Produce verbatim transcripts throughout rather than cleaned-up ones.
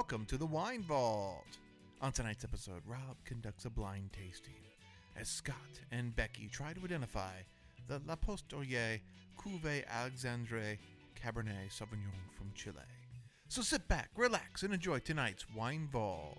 Welcome to the Wine Vault. On tonight's episode, Rob conducts a blind tasting as Scott and Becky try to identify the La Postolier Cuvée Alexandre Cabernet Sauvignon from Chile. So sit back, relax, and enjoy tonight's Wine Vault.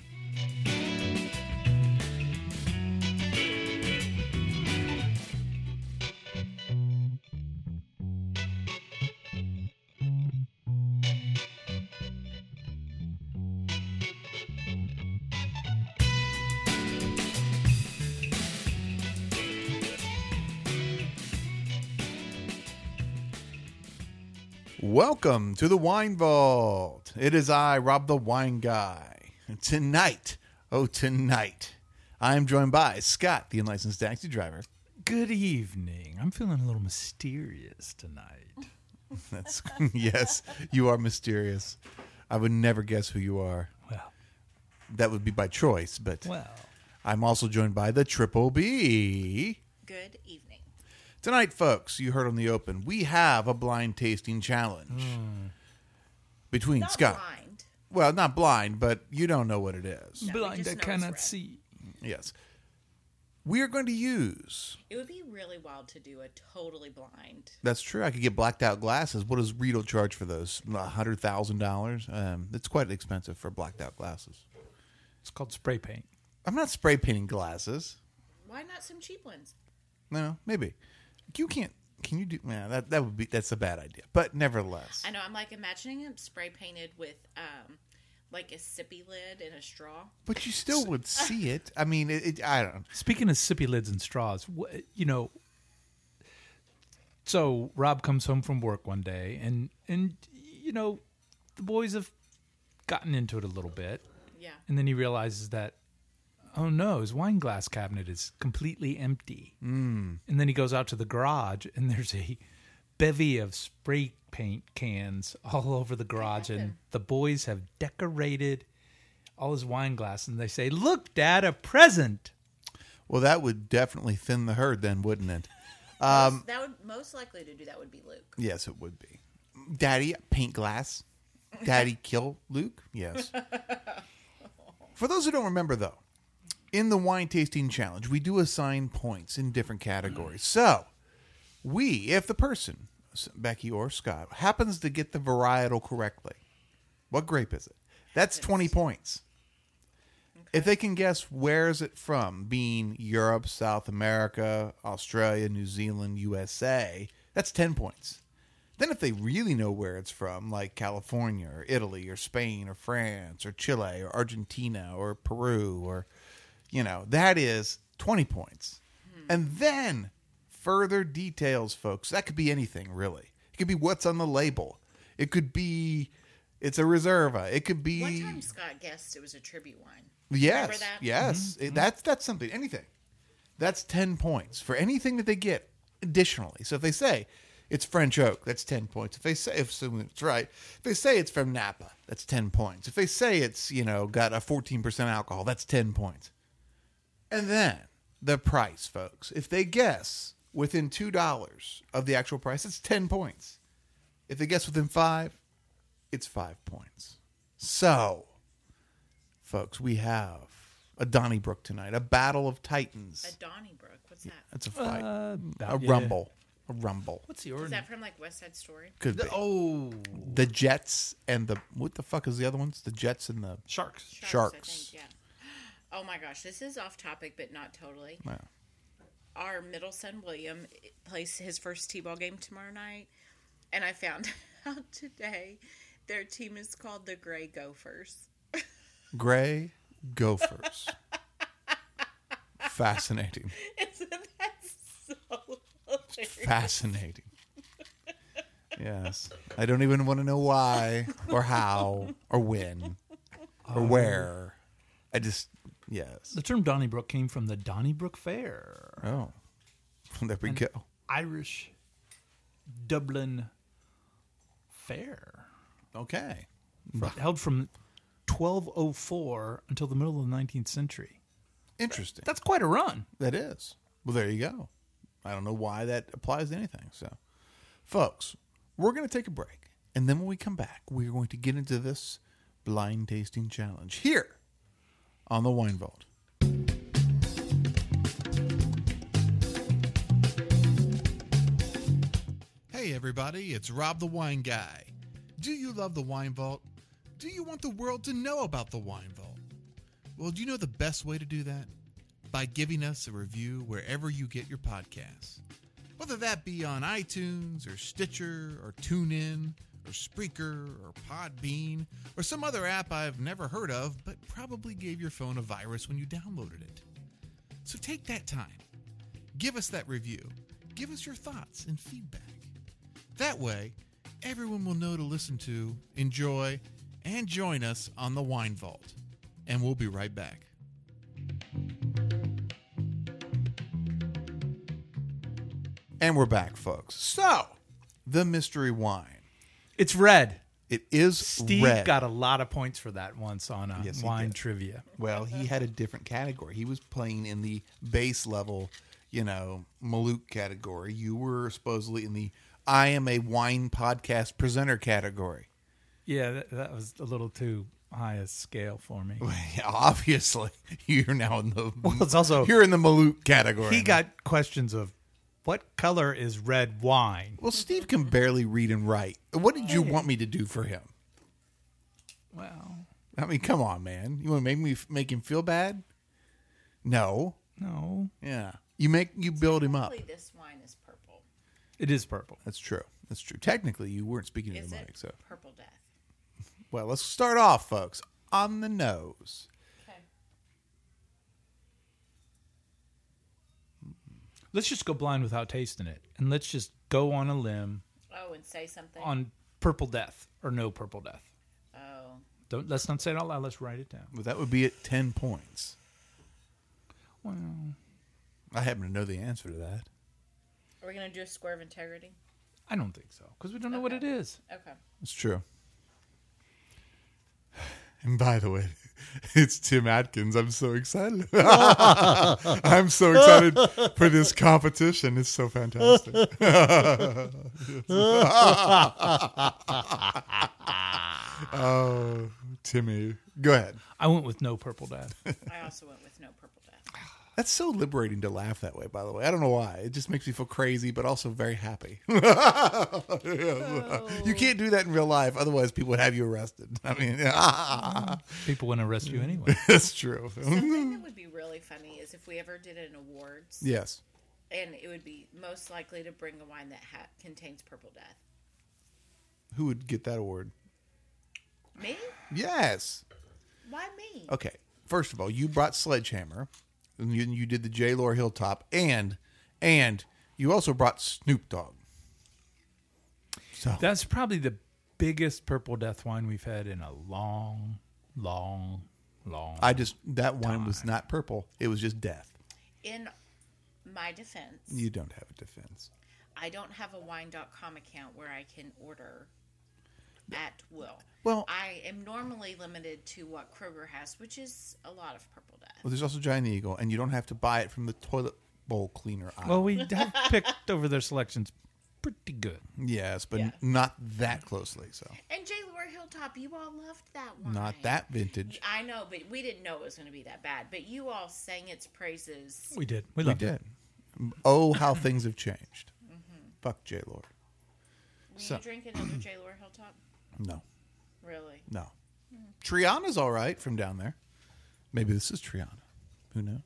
Welcome to the Wine Vault. It is I, Rob the Wine Guy. Tonight, oh tonight, I am joined by Scott, the unlicensed taxi driver. Good evening. I'm feeling a little mysterious tonight. That's yes, you are mysterious. I would never guess who you are. Well, that would be by choice, but well. I'm also joined by the Triple B. Good evening. Tonight, folks, you heard on the open, we have a blind tasting challenge Mm. between Not Scott. blind. Well, not blind, but you don't know what it is. No, we Blind, just I know it's cannot red. see. Yes. We are going to use, It would be really wild to do a totally blind. that's true, I could get blacked out glasses. What does Riedel charge for those? one hundred thousand dollars? Um, it's quite expensive for blacked out glasses. It's called spray paint. I'm not spray painting glasses. Why not some cheap ones? No, maybe. You can't, can you do, man, that, that would be, that's a bad idea. But nevertheless. I know. I'm like imagining him spray painted with um, like a sippy lid and a straw. But you still would see it. I mean, it, it, I don't. Speaking of sippy lids and straws, wh- you know, so Rob comes home from work one day, and and you know, the boys have gotten into it a little bit, Yeah. and then he realizes that, oh no, his wine glass cabinet is completely empty. Mm. And then he goes out to the garage, and there's a bevy of spray paint cans all over the garage, and the boys have decorated all his wine glass, and they say, "Look, Dad, a present." Well, that would definitely thin the herd then, wouldn't it? Most, that would most likely to do that would be Luke. Yes, it would be. Daddy, paint glass. Daddy, kill Luke? Yes. For those who don't remember, though, in the wine tasting challenge, we do assign points in different categories. So, we, if the person, Becky or Scott, happens to get the varietal correctly, what grape is it? That's twenty points. If they can guess where is it from, being Europe, South America, Australia, New Zealand, U S A, that's ten points. Then if they really know where it's from, like California or Italy or Spain or France or Chile or Argentina or Peru or, you know, that is twenty points. Hmm. And then further details, folks. That could be anything, really. It could be what's on the label. It could be, it's a Reserva. It could be... One time Scott guessed it was a tribute wine. Yes, Remember that? yes. Mm-hmm. It- that's that's something. Anything. That's ten points for anything that they get additionally. So if they say it's French oak, that's ten points. If they say if it's right, if they say it's from Napa, that's ten points. If they say it's, you know, got a fourteen percent alcohol, that's ten points. And then the price, folks. If they guess within two dollars of the actual price, it's ten points. If they guess within five, it's five points. So, folks, we have a Donnybrook tonight, a battle of titans. A Donnybrook. What's that? That's a fight, Uh, a yeah. rumble, a rumble. What's the Is order? that from like West Side Story? Could be Oh, the Jets and the what the fuck is the other ones? The Jets and the sharks. Sharks. I think, yeah. Oh my gosh, this is off topic, but not totally. wow. Our middle son William plays his first t-ball game tomorrow night, and I found out today their team is called the Gray Gophers. Gray Gophers. Fascinating. Isn't that so hilarious? Fascinating. Yes. I don't even want to know why or how or when or where. I just, yes. The term Donnybrook came from the Donnybrook Fair, Oh, there we And- go. Irish Dublin Fair, Okay. Fr- held from twelve oh four until the middle of the nineteenth century. Interesting. That's quite a run. That is. Well, there you go. I don't know why that applies to anything. So, folks, we're going to take a break. And then when we come back, we're going to get into this blind tasting challenge here on the Wine Vault. Hey everybody, it's Rob the Wine Guy. Do you love the Wine Vault? Do you want the world to know about the Wine Vault? Well, do you know the best way to do that? By giving us a review wherever you get your podcasts. Whether that be on iTunes or Stitcher or TuneIn or Spreaker or Podbean or some other app I've never heard of but probably gave your phone a virus when you downloaded it. So take that time. Give us that review. Give us your thoughts and feedback. That way, everyone will know to listen to, enjoy, and join us on the Wine Vault. And we'll be right back. And we're back, folks. So, the mystery wine. It's red. It is Steve red. got a lot of points for that once on a Yes, he wine did. trivia. Well, he had a different category. He was playing in the base level, you know, Maluk category. You were supposedly in the I am a wine podcast presenter category. Yeah, that, that was a little too high a scale for me. Well, yeah, obviously, you're now in the Well, it's also you're in the Maluk category. he got questions of what color is red wine. Well, Steve can barely read and write. What did you want me to do for him? Well, I mean, come on, man. You want to make me make him feel bad? No. no, Yeah. You make you build him up. Hopefully this wine is purple. it is purple. That's true. That's true. Technically, you weren't speaking to Is the it mic, so. purple death? Well, let's start off, folks, on the nose. Okay. Let's just go blind without tasting it, and let's just go on a limb Oh, and say something. on purple death or no purple death. Oh, Don't let's not say it out loud. Let's write it down. Well, that would be at ten points. Well, I happen to know the answer to that. are we gonna do a square of integrity? I don't think so because we don't know what it Okay. is. Okay. It's true. And by the way, it's Tim Atkins. I'm so excited. I'm so excited for this competition. It's so fantastic. Oh, Timmy. Go ahead. I went with no purple death. I also went with no purple death. That's so liberating to laugh that way, by the way. I don't know why. It just makes me feel crazy, but also very happy. You can't do that in real life. Otherwise, people would have you arrested. I mean, People wouldn't arrest you anyway. that's true. Something that would be really funny is if we ever did an awards, Yes. and it would be most likely to bring a wine that ha- contains purple death. Who would get that award? Me? Yes. Why me? Okay. First of all, you brought Sledgehammer. And you, you did the J. Lore Hilltop. And, and you also brought Snoop Dogg. So, That's probably the biggest purple death wine we've had in a long, long, long. I just, that wine was not purple. It was just death. In my defense, You don't have a defense. I don't have a wine dot com account where I can order at will. Well- I am normally limited to what Kroger has, which is a lot of purple death. Well, there's also Giant Eagle, and you don't have to buy it from the toilet bowl cleaner aisle. well, we have picked over their selections pretty good. yes, but Yeah. not that closely. So, And J. Lore Hilltop, you all loved that wine. not that vintage. I know, but we didn't know it was going to be that bad. But you all sang its praises. We did. We We loved it. did. Oh, how things have changed. Fuck J. Lore. Will So- you drink another J. Lore Hilltop? No, Really? no. Triana's all right from down there. Maybe this is Triana. Who knows?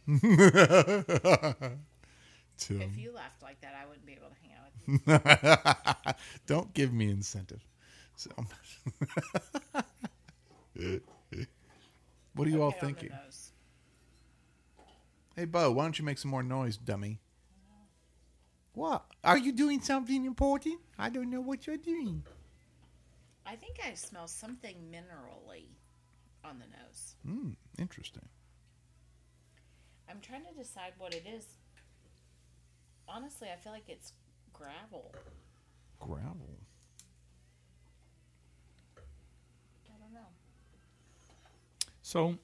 Tim. If you laughed like that, I wouldn't be able to hang out with you. Don't give me incentive. So, what are you all Okay, on the thinking? nose. Hey, Bo, why don't you make some more noise, dummy? What? Are you doing something important? I don't know what you're doing. I think I smell something minerally on the nose. Hmm, interesting. I'm trying to decide what it is. Honestly, I feel like it's gravel. Gravel. I don't know. So,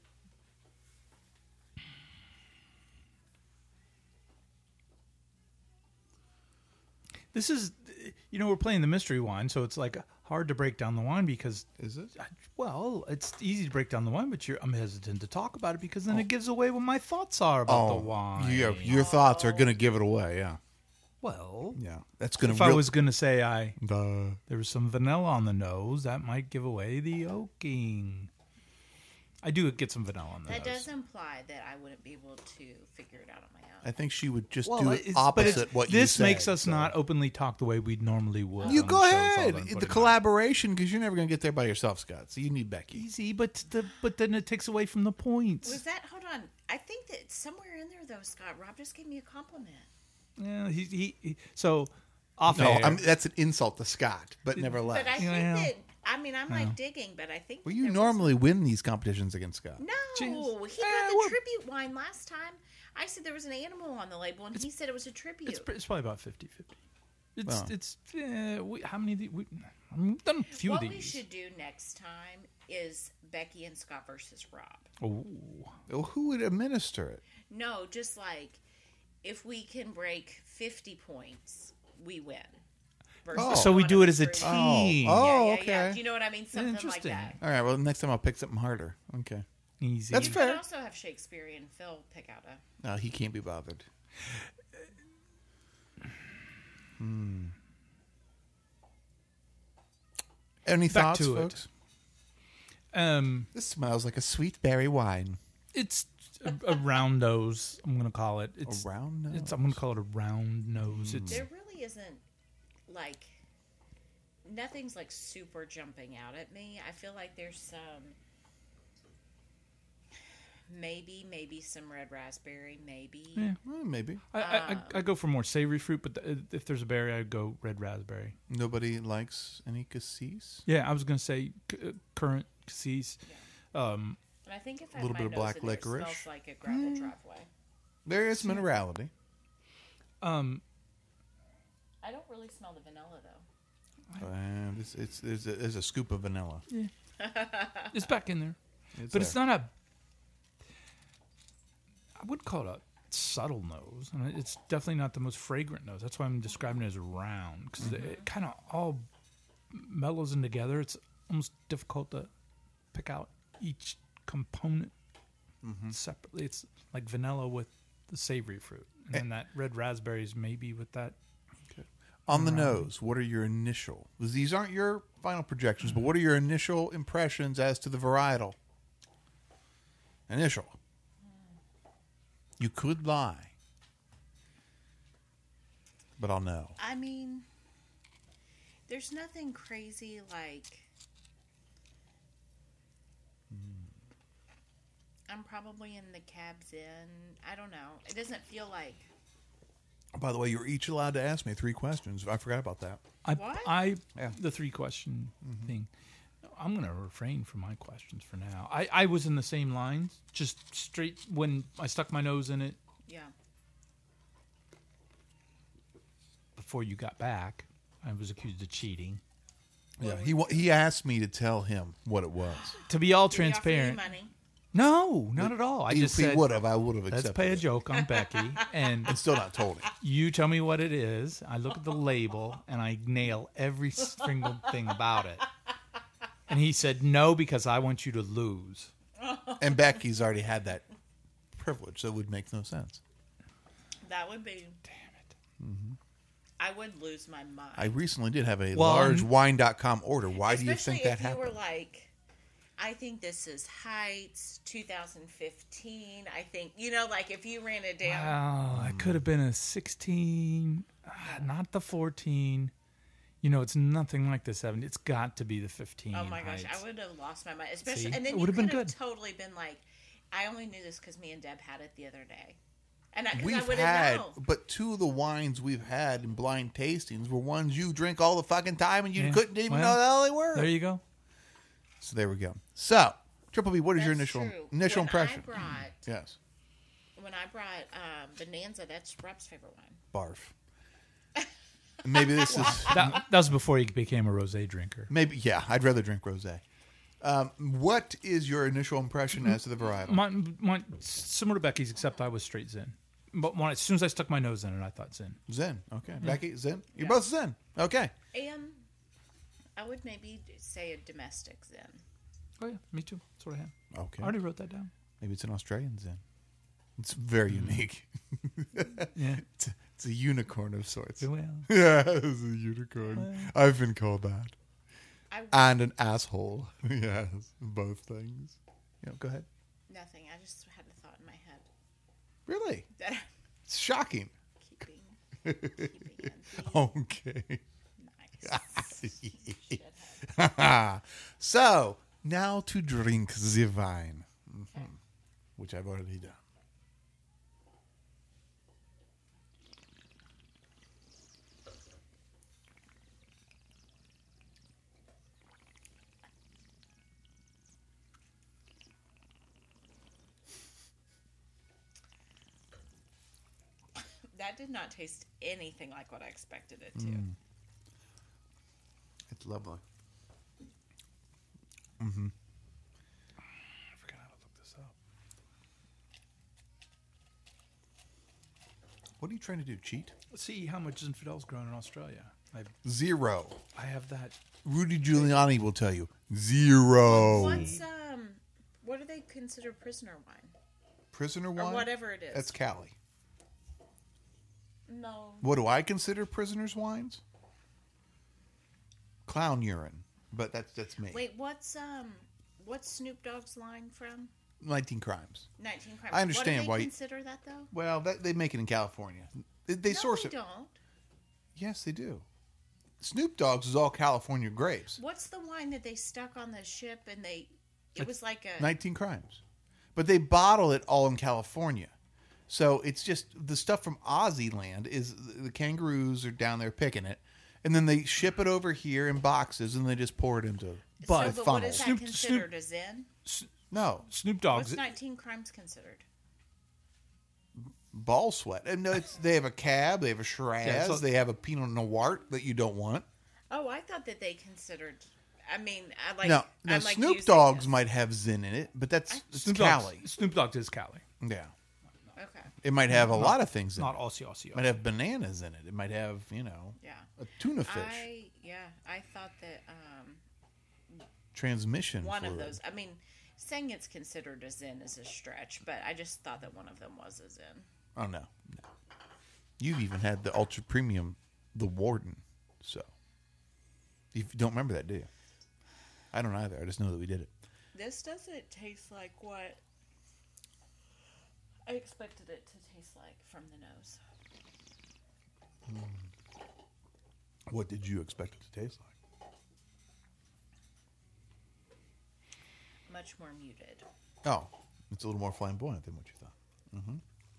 this is, you know, we're playing the mystery wine, so it's like hard to break down the wine because, Is it? well, it's easy to break down the wine, but you're, I'm hesitant to talk about it because then it gives away what my thoughts are about the wine. Your, your thoughts are going to give it away, yeah. Well, Yeah. That's going if to I was going to say I The... there was some vanilla on the nose, that might give away the oaking. I do get some vanilla on the That nose. does imply that I wouldn't be able to figure it out on my own. I think she would just Well, do it it's- but it's- opposite what you this said. makes us so. not openly talk the way we normally would. You on go shows ahead. other than The putting collaboration, because you're never going to get there by yourself, Scott. So you need Becky. easy, but the but then it takes away from the points. Was that? Hold on. I think that somewhere in there, though, Scott, Rob just gave me a compliment. Yeah, he, he, he so off No, air. I'm, that's an insult to Scott, but nevertheless. But I think Yeah. that, I mean, I'm like digging, but I think. well, that you there normally win these competitions against Scott. Was, no, Jeez. he Eh, got the we're- tribute wine last time. I said there was an animal on the label, and he said it was a tribute. it's, it's probably about fifty-fifty. It's Well. it's yeah. We, how many? Of the, we, I've done a few what of we these. should do next time is Becky and Scott versus Rob. Oh, Well, who would administer it? No, just like if we can break fifty points, we win. Versus Oh. so we one do of it as a us team. Oh. Yeah, yeah, okay. yeah. Do you know what I mean? Something like Interesting. that. All right, well, next time I'll pick something harder. Okay. Easy. That's You fair. could also have Shakespeare and Phil pick out a. No, he can't be bothered. Hmm. Any Back thoughts, to it. folks? Um, This smells like a sweet berry wine. it's a, a round nose. I'm gonna call it. It's a round nose. It's I'm gonna call it a round nose. It's There really isn't like nothing's like super jumping out at me. I feel like there's some maybe maybe some red raspberry, maybe. Yeah. Well, maybe. I, I, I, I go for more savory fruit, but the, if there's a berry, I'd go red raspberry. Nobody likes any cassis. Yeah, I was gonna say c- uh, currant cassis. Um, And I think if I Little have bit my of nose black in there, it licorice. smells like a gravel driveway. There is minerality. um, I don't really smell the vanilla though. And it's, it's, there's, a, there's a scoop of vanilla. it's back in there, It's but it's there. not a. I would call it a subtle nose, and it's definitely not the most fragrant nose. That's why I'm describing it as round because it kind of all mellows in together. It's almost difficult to pick out each component separately. It's like vanilla with the savory fruit, and then that red raspberries maybe with that. On the nose, what are your initial? These aren't your final projections, but what are your initial impressions as to the varietal? Initial. You could lie, but I'll know. I mean, there's nothing crazy like. I'm probably in the cabs in. I don't know. It doesn't feel like. By the way, you're each allowed to ask me three questions. I forgot about that. I, What? I Yeah. the three question thing. I'm going to refrain from my questions for now. I, I was in the same lines, just straight when I stuck my nose in it Yeah. before you got back. I was accused of cheating. Yeah, he wa- he asked me to tell him what it was. To be all Did he offer you transparent, money? no, not at all. I if just he said, would have, I would have let's accepted. play a it. joke on Becky, and And still not told him. you tell me what it is. I look at the label, and I nail every single thing about it. And he said, no, because I want you to lose. And Becky's already had that privilege, so it would make no sense. That would be. Damn it. I would lose my mind. I recently did have a Well, large I'm- wine dot com order. Why Especially do you think if that you happened? were like, I think this is Heights two thousand fifteen. I think, you know, like if you ran it down. Wow, it could have been a sixteen, ah, not the fourteen. You know, it's nothing like the seventeen. It's got to be the fifteen. Oh my gosh, Heights. I would have lost my mind. Especially, See? and then It you would've could been have good. totally been like, I only knew this because me and Deb had it the other day, and I, 'cause I We've would had, have known. but two of the wines we've had in blind tastings were ones you drink all the fucking time and you Yeah. couldn't even Well, know the hell they were. There you go. So there we go. So, Triple B, what is your That's initial true. initial when impression? I brought, Yes, when I brought um, Bonanza, that's Rob's favorite wine. barf. Maybe this is That, that was before he became a rosé drinker. maybe yeah. I'd rather drink rosé. Um, what is your initial impression as to the varietal? Mine, mine, similar to Becky's, except I was straight Zen. But when, as soon as I stuck my nose in it, I thought Zen. Zen. Okay, Becky, Zen. You're both Zen. Okay. And I would maybe say a domestic Zen. Oh yeah, me too. That's what I have. Okay. I already wrote that down. Maybe it's an Australian Zen. It's very unique. Yeah. It's, it's a unicorn of sorts. Well, Yeah, it's a unicorn. I've been called that. I And an asshole. Yes, both things. Yeah, go ahead. nothing. I just had a thought in my head Really? that It's shocking. I'm keeping keeping it Okay. nice. Shithead. So, now to drink the wine, Mhm. which I've already done. That did not taste anything like what I expected it to. Mm. It's lovely. Mm-hmm. I forgot how to look this up. What are you trying to do? Cheat? let's see how much Zinfadel's grown in Australia. I Zero. I have that. Rudy Giuliani will tell you. Zero. What's um what do they consider prisoner wine? Prisoner Or wine? whatever it is. That's Cali. No. What do I consider prisoners' wines? Clown urine. But that's that's me. Wait, what's um what's Snoop Dogg's line from? nineteen crimes. nineteen Crimes. I understand what do they why you- consider that though? Well, that, they make it in California. They, they no, source they it. don't. Yes, they do. Snoop Dogg's is all California grapes. What's the wine that they stuck on the ship and they it was like a nineteen crimes. But they bottle it all in California. So it's just the stuff from Aussie land is the kangaroos are down there picking it. And then they ship it over here in boxes and they just pour it into But- so, funnels. but what is that Snoop- considered as in? No, Snoop What's Dogg's. nineteen Crimes considered? ball sweat. And no, it's, they have a cab, they have a Shiraz, Yeah, so- they have a Pinot Noir that you don't want. Oh, I thought that they considered. I mean, I like. now, now I like Snoop using Dogg's this. might have Zin in it, but that's it's Snoop Cali. Dogg's, Snoop Dogg is Cali. Yeah. Okay. It might have a lot of things in Not it. Aussie, Aussie, It might Aussie. have bananas in it. It might have, you know, Yeah. a tuna fish. I yeah. I thought that um, Transmission one of fluid. those. I mean, saying it's considered a Zin is a stretch, but I just thought that one of them was a Zin. Oh no, no. You've even had the ultra premium, the Warden. So you don't remember that, do you? I don't either. I just know that we did it. This doesn't taste like what I expected it to taste like from the nose. What did you expect it to taste like? Much more muted. Oh, it's a little more flamboyant than what you thought. Mm-hmm.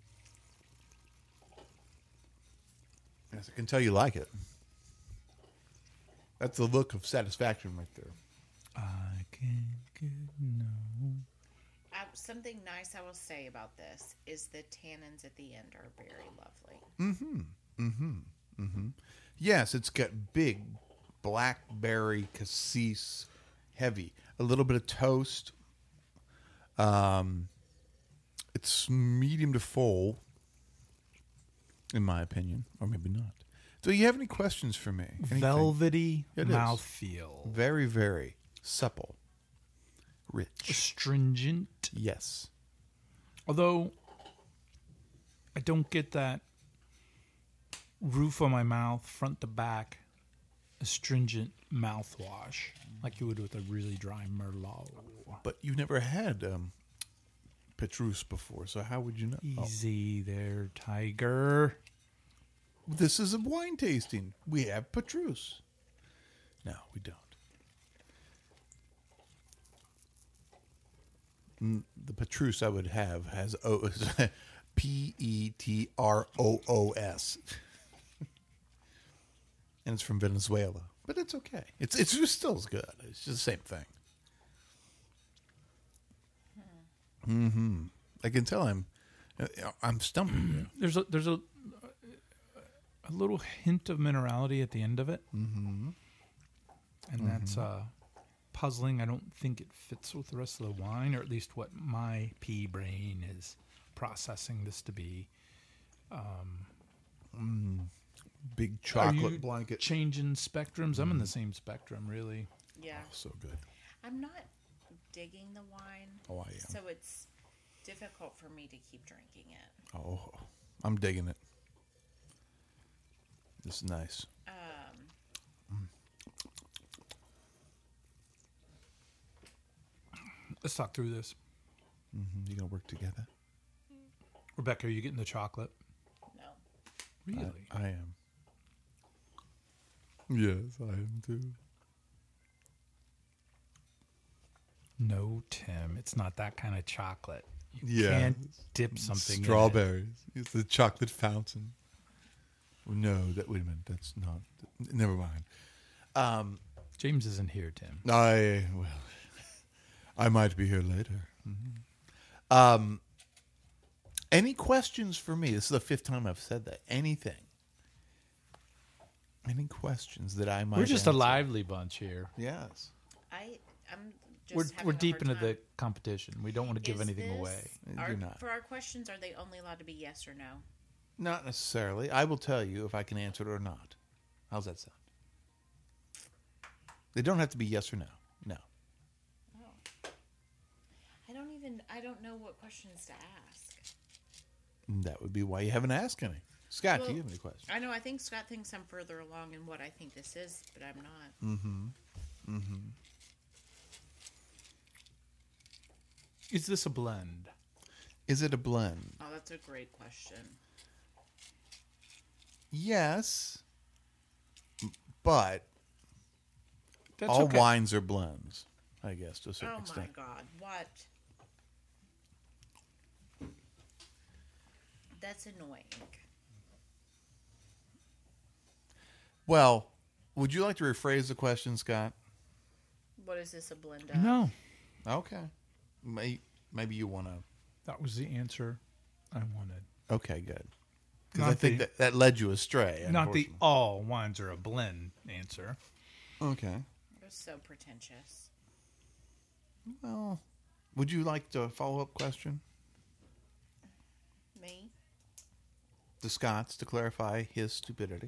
Yes, I can tell you like it. That's the look of satisfaction right there. I can get no. Uh, something nice I will say about this is the tannins at the end are very lovely. Mm-hmm. Mm-hmm. Mm-hmm. Yes, it's got big blackberry cassis, heavy. A little bit of toast. Um, it's medium to full, in my opinion, or maybe not. Do you have any questions for me? Anything? Velvety It is. mouthfeel. Very, very supple, rich. Astringent. Yes. Although I don't get that roof on my mouth, front to back, astringent mouthwash like you would with a really dry Merlot. But you've never had um, Petrus before, so how would you know? Oh. Easy there, Tiger. This is a wine tasting. We have Petrus. No, we don't. Mm, The Petrus I would have has O P E T R O O S, and it's from Venezuela. But it's okay. It's it's just still as good. It's just the same thing. Mm-hmm. I can tell I'm I'm stumping. There's a there's a a little hint of minerality at the end of it, Mm-hmm. and that's uh, puzzling. I don't think it fits with the rest of the wine, or at least what my pea brain is processing this to be. Big Are chocolate you blanket. changing spectrums? I'm in the same spectrum, really. Yeah. So good. I'm not digging the wine. Oh, I am. So it's difficult for me to keep drinking it. Oh, I'm digging it. This is nice. Um, Let's talk through this. Mm-hmm. You gonna work together? Rebecca, are you getting the chocolate? no. Really? I, I am. Yes, I am too. No, Tim. It's not that kind of chocolate. You Yeah. can't dip something in it. Strawberries. It's the chocolate fountain. No, that wait a minute. That's not. Never mind. Um, James isn't here, Tim. I well, I might be here later. Mm-hmm. Um, any questions for me? This is the fifth time I've said that. Anything? Any questions that I might? We're just a answer? lively bunch here. Yes. I, I'm just We're having we're a deep hard into time. the competition. We don't want to give Is anything this- away. Are, You're not. For our questions, are they only allowed to be yes or no? Not necessarily. I will tell you if I can answer it or not. How's that sound? They don't have to be yes or no. No. Oh. I don't even, I don't know what questions to ask. That would be why you haven't asked any. Scott, Well, do you have any questions? I know, I think Scott thinks I'm further along in what I think this is, but I'm not. Mm-hmm. Mm-hmm. Is this a blend? Is it a blend? Oh, that's a great question. Yes. But That's all okay. wines are blends, I guess, to a certain Oh my extent. God, what? That's annoying. Well, would you like to rephrase the question, Scott? What is this a blend of? No, Okay. May- Maybe you want to. that was the answer I wanted. Okay, good. Because Not I think the- that, that led you astray. Not the unfortunately. all wines are a blend answer. Okay. You're so pretentious. Well, would you like the follow up question? Me? To Scott's to clarify his stupidity.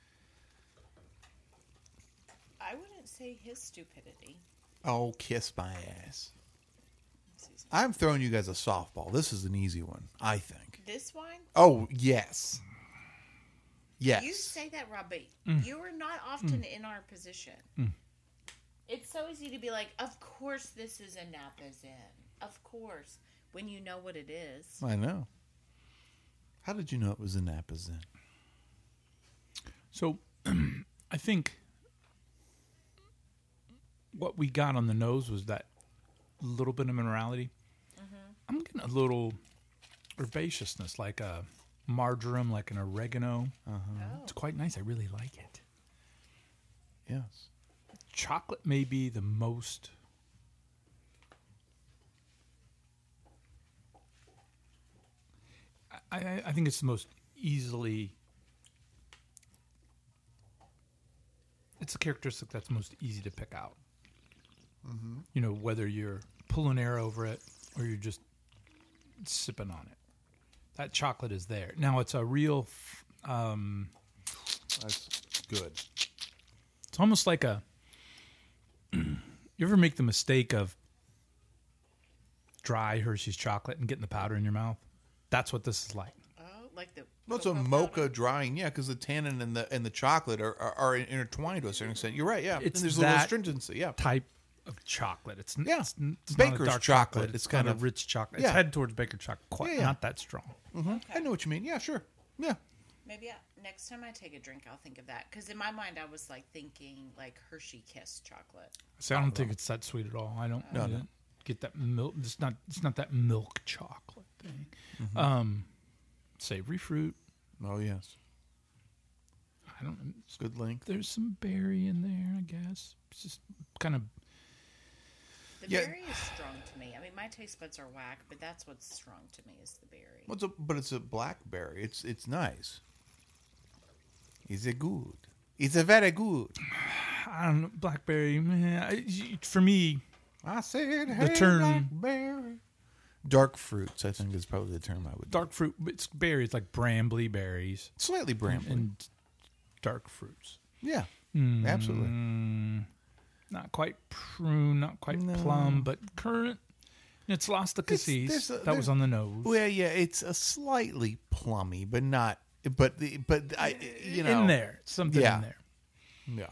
I wouldn't say his stupidity. Oh, kiss my ass. Excuse me. I'm throwing you guys a softball. This is an easy one, I think. This wine? Oh, yes. Yes. You say that, Rob, but Mm. you are not often in our position. It's so easy to be like, of course this is a Napa Zen. Of course. When you know what it is. I know. How did you know it was a Napa Zen? So I think what we got on the nose was that little bit of minerality. I'm getting a little herbaceousness, like a marjoram, like an oregano. Oh. It's quite nice. I really like it. Yes. Chocolate may be the most I, I, I think it's the most easily it's a characteristic that's most easy to pick out. You know, whether you're pulling air over it or you're just sipping on it. That chocolate is there. Now it's a real um, That's good. it's almost like a you ever make the mistake of dry Hershey's chocolate and getting the powder in your mouth? That's what this is like. Oh, like the. Well, it's a cocoa mocha powder? drying, yeah, because the tannin and the and the chocolate are, are, are intertwined to a certain extent. You're right, yeah. It's and there's a little that astringency, yeah. Type of chocolate. It's, n- Yeah. it's, n- it's Baker's not a dark chocolate. chocolate. It's It's, kind kind of- of rich chocolate. yeah. It's headed towards Baker chocolate. Quite Yeah, yeah. not that strong. hmm I know what you mean. Yeah, sure. Yeah. Maybe I, next time I take a drink, I'll think of that. Because in my mind, I was like thinking like Hershey Kiss chocolate. See, I don't think it's that sweet at all. I don't, No, I no. don't get that milk. It's not. It's not that milk chocolate thing. Mm-hmm. Um, savory fruit. Oh, yes. I don't. It's good length. There's some berry in there. I guess it's just kind of. The Yeah. berry is strong to me. I mean, my taste buds are whack, but that's what's strong to me is the berry. Well, it's a, but it's a blackberry. It's it's nice. Is it good? It's a very good. I don't know. Blackberry. Man, I, for me, I said, The hey, term- blackberry. Dark fruits, I think, is probably the term I would. dark fruit. It's berries like brambly berries Slightly brambly. and dark fruits. Yeah, Mm, absolutely. Not quite prune, not quite No. plum, but currant. It's lost the It's- cassis. there's a- That was there- on the nose. Well, yeah, it's a slightly plummy, but not. But the but I you know in there, something Yeah. in there. Yeah.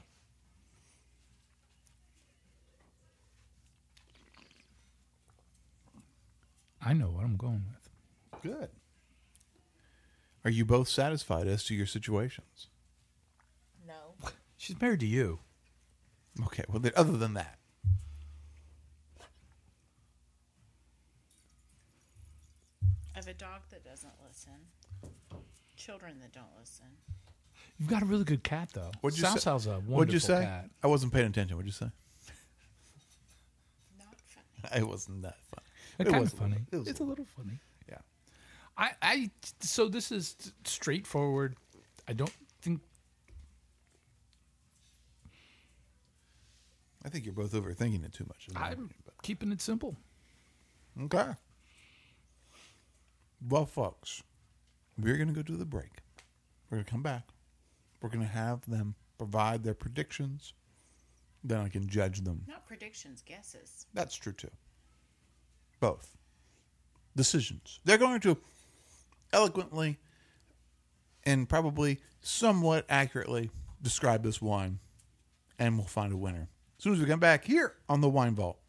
I know what I'm going with. Good. Are you both satisfied as to your situations? No. She's married to you. Okay. Well, then, other than that, I have a dog that doesn't listen. Children that don't listen. You've got a really good cat, though. what'd you South say? South's a wonderful What'd you say? cat. I wasn't paying attention. What'd you say? Not funny. It wasn't that funny. It's It kind was of a little- funny. it was a It's a little funny. Yeah. I, I, so this is straightforward. I don't think. I think you're both overthinking it too much. in my I'm opinion, but- keeping it simple. Okay. Well, folks, we're going to go to the break. We're going to come back. We're going to have them provide their predictions. Then I can judge them. Not predictions, guesses. That's true, too. Both. Decisions. They're going to eloquently and probably somewhat accurately describe this wine, and we'll find a winner. As soon as we come back here on the Wine Vault.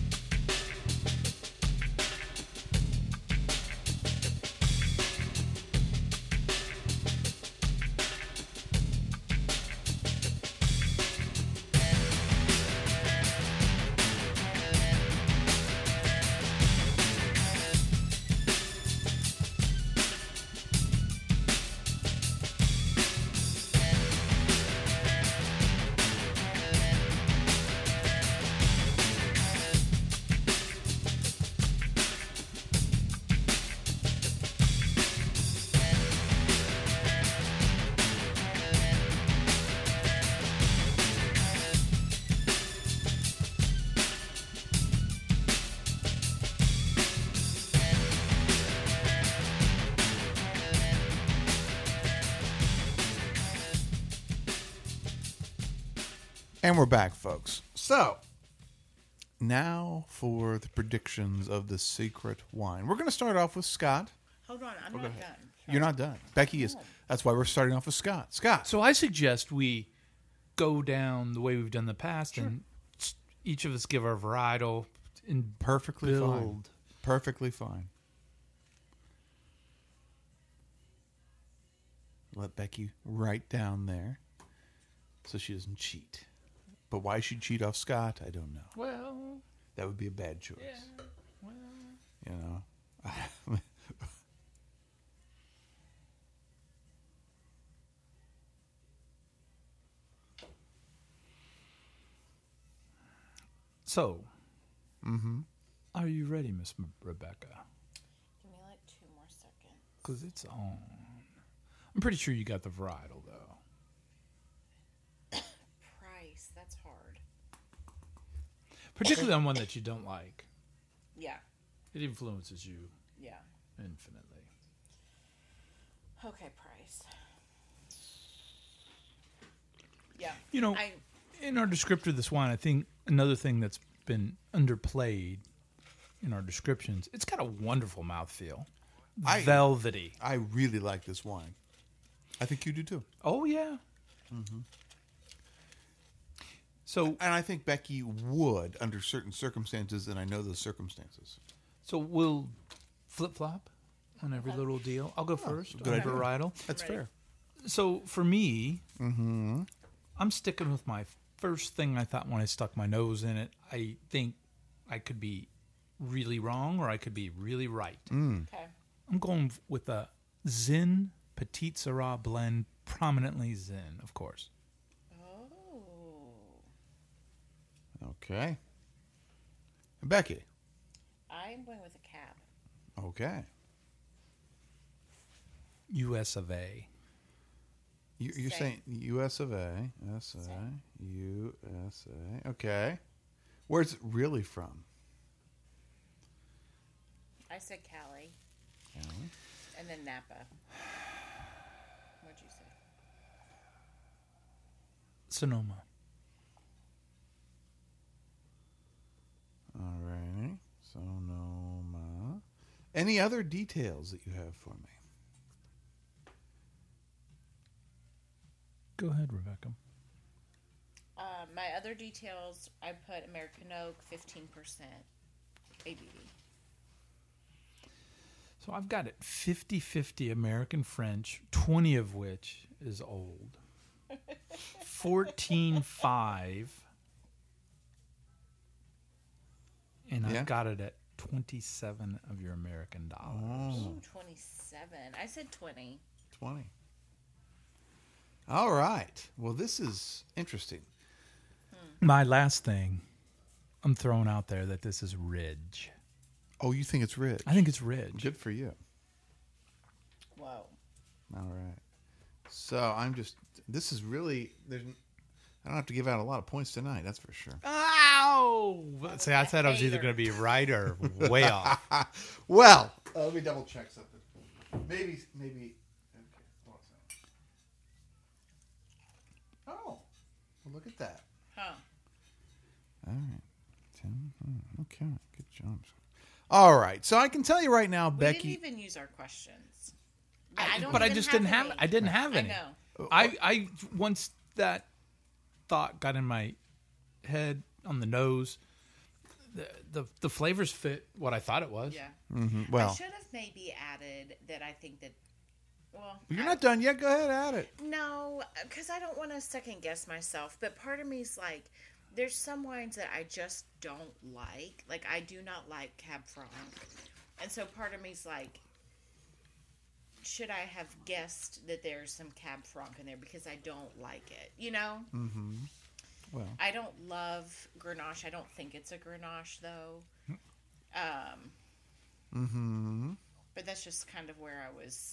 And we're back, folks. So, now for the predictions of the secret wine. We're going to start off with Scott. Hold on, I'm go not ahead. done. You're not done. Becky is. That's why we're starting off with Scott. Scott. So I suggest we go down the way we've done in the past, and s- each of us give our varietal and Perfectly fine. build. Perfectly fine. Let Becky write down there so she doesn't cheat. But why she'd cheat off Scott, I don't know. Well, That would be a bad choice. yeah, well. You know? So, are you ready, Miss M- Rebecca? Give me like two more seconds. Because it's on. I'm pretty sure you got the varietal, though. Price, that's hard. Particularly on one that you don't like. Yeah, It influences you yeah. infinitely. Okay, price. Yeah. You know, I in our descriptor of this wine, I think another thing that's been underplayed in our descriptions, it's got a wonderful mouthfeel. I- Velvety. I really like this wine. I think you do too. Oh, yeah. So, And I think Becky would under certain circumstances, and I know those circumstances. so we'll flip flop on every little deal. I'll go first. good on idea. varietal. That's Ready. fair. So for me, I'm sticking with my first thing I thought when I stuck my nose in it. I think I could be really wrong or I could be really right. okay. I'm going with a Zin Petite Syrah blend, prominently Zin, of course. Oh, Okay. And Becky. I'm going with a cab. Okay. U S of A. You, you're Same. saying U S of A, S A, U S A. Okay. Where's it really from? I said Cali, Cali. and then Napa. What'd you say? Sonoma. All righty. Sonoma. Any other details that you have for me? Go ahead, Rebecca. Uh, my other details, I put American Oak, fifteen percent A B V. So I've got it fifty-fifty American French, twenty of which is old. fourteen five. And Yeah. I've got it at twenty-seven of your American dollars. Ooh, twenty-seven. I said twenty. twenty. All right. Well, this is interesting. My last thing, I'm throwing out there that this is Ridge. Oh, you think it's Ridge? I think it's Ridge. Good for you. Whoa. All right. So I'm just. This is really. There's. I don't have to give out a lot of points tonight. That's for sure. Ow! See, I said I was either Hater. going to be right or way off. Well, uh, let me double check something. Maybe. Maybe. Okay. Hold on a second. Oh. Well, look at that. Huh. All right. Ten. hmm, Okay. Good job. All right. So I can tell you right now, We Becky. didn't even use our questions. I, don't but I even just didn't have. any. I didn't have I any. know. I, I once that thought got in my head on the nose, the the, the flavors fit what I thought it was. Yeah. Mhm, I Well, should have maybe added that I think that, well. you're I- not done yet. Go ahead, add it. No, because I don't want to second guess myself. But part of me's like, there's some wines that I just don't like. Like, I do not like Cab Franc. And so part of me's like, should I have guessed that there's some Cab Franc in there because I don't like it, you know? Mm-hmm. Well, I don't love Grenache. I don't think it's a Grenache, though. Um, mm-hmm. but that's just kind of where I was.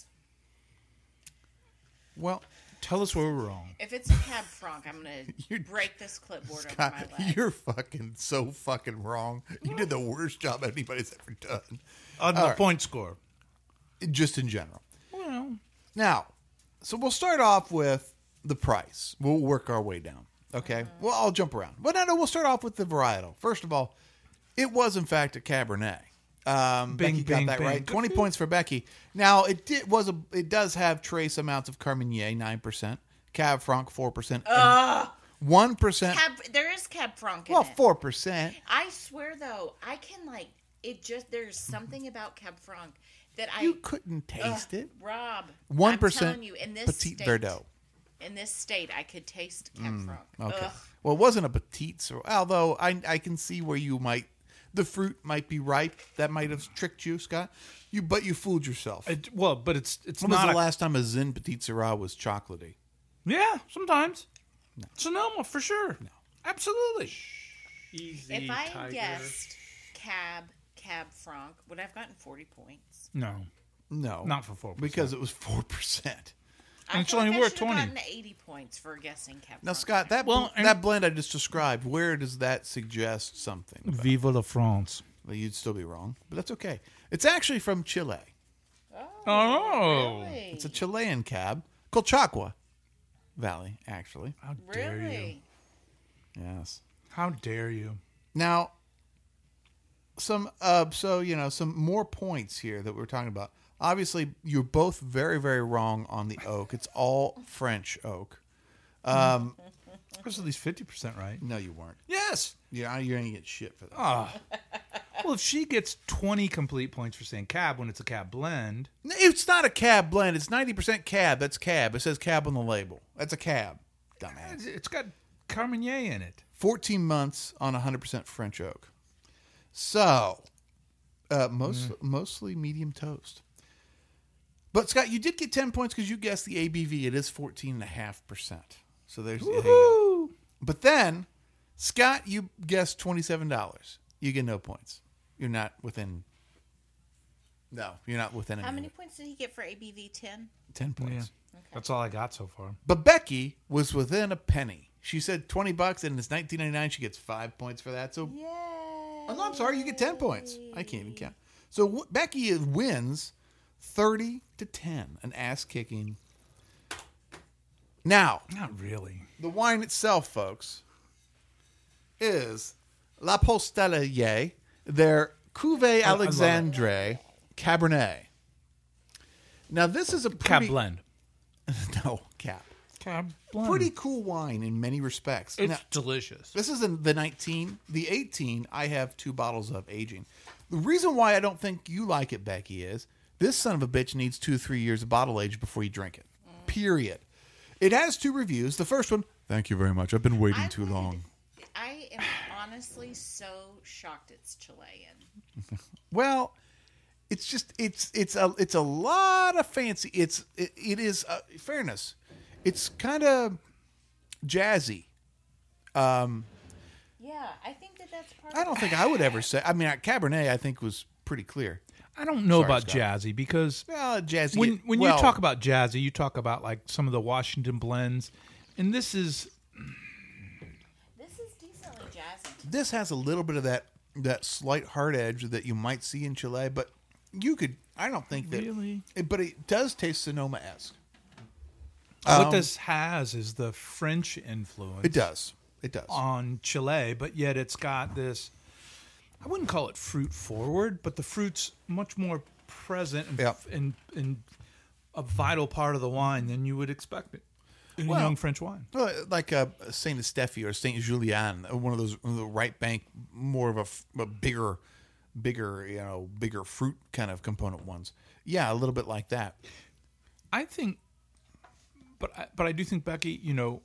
Well, Tell us where we're wrong. If it's a Cab Franc, I'm going You're- to break this clipboard Scott, over my leg. you're fucking so fucking wrong. You did the worst job anybody's ever done. On the All right. point score. Just in general. Well, Now, so we'll start off with the price. We'll work our way down. Okay? Well, I'll jump around. But no, no, we'll start off with the varietal. First of all, it was, in fact, a Cabernet. Um, Bing, Becky got bing, that bing. right. twenty points for Becky. Now, it did was a it does have trace amounts of Carmener, nine percent. Cab Franc, four percent. Ugh. one percent. Cab, there is Cab Franc in Well, it. four percent. I swear, though, I can, like, it just, there's something about Cab Franc that I. You couldn't taste Ugh, it. Rob. one I'm percent telling you, in this Petite state, Verdot. In this state, I could taste Cab Franc. Okay. Ugh. Well, it wasn't a petite, so although I I can see where you might the fruit might be ripe. That might have tricked you, Scott. You but you fooled yourself. it, well, but it's it's When was not the a, last time a Zin Petite Syrah was chocolatey? Yeah, sometimes. Sonoma for sure. No. Absolutely. Easy. If I tiger. guessed Cab, Cab Franc, would I have gotten forty points? No. No, Not for four percent. because it was four percent. I it's feel only like I worth should have twenty. gotten eighty points for guessing Cab Now, Franc. Scott, that Well, bl- and- that blend I just described, where does that suggest something? about? Viva la France. Well, you'd still be wrong, but that's okay. It's actually from Chile. Oh. Really? It's a Chilean cab, Colchagua Valley, actually. How dare you? Really? Yes. How dare you? Now, some uh, so you know some more points here that we're talking about. Obviously, you're both very, very wrong on the oak. It's all French oak. Um, There's at least fifty percent right. no, you weren't. Yes. Yeah, you're gonna get shit for that. Ah. Well, if she gets twenty complete points for saying cab when it's a cab blend, No, it's not a cab blend. It's ninety percent cab. That's cab. It says cab on the label. That's a cab. Dumbass. it's got Carmener in it. fourteen months on one hundred percent French oak. So, uh, most, mostly medium toast. But, Scott, you did get ten points because you guessed the A B V. It is fourteen point five percent. So there's there you go. But then, Scott, you guessed twenty-seven dollars. You get no points. You're not within. No, you're not within How any many of it. points did he get for A B V? ten? ten points. Yeah. That's all I got so far. But Becky was within a penny. She said twenty bucks, and it's nineteen ninety-nine. She gets five points for that. So, Yay. oh, no, I'm sorry, you get ten points. I can't even count. So w- Becky wins thirty to ten, an ass kicking. Now, Not really. the wine itself, folks, is La Postellier, their Cuvée I love it. Alexandre Cabernet. Now, this is a Cab pretty... blend. No, Cab. Cab blend. Pretty cool wine in many respects. It's Now, delicious. this is in the nineteen. The eighteen, I have two bottles of aging. The reason why I don't think you like it, Becky, is this son of a bitch needs two or three years of bottle age before you drink it. Period. It has two reviews. The first one, thank you very much. I've been waiting I too would- long. I am honestly so shocked it's Chilean. Well, it's just it's it's a it's a lot of fancy. It's it, it is uh, fairness. It's kind of jazzy. Yeah, I think that that's part I don't think I would ever say. I mean, Cabernet, I think was pretty clear. I don't know Sorry, about Scott. jazzy because Well, jazzy. when when well, you talk about jazzy, you talk about like some of the Washington blends, and this is This is decently jazzy. this has a little bit of that that slight hard edge that you might see in Chile, but you could. I don't think that. Really? it- but it does taste Sonoma esque. what this has is the French influence. It does. It does. On Chile, but yet it's got this. I wouldn't call it fruit forward, but the fruit's much more present and, Yep. and, and a vital part of the wine than you would expect it in Well, a young French wine. Well, like a Saint Estephe or Saint Julian, one of those the right bank, more of a, f- a bigger, bigger, you know, bigger fruit kind of component ones. Yeah, a little bit like that. I think, but I, but I do think, Becky, you know,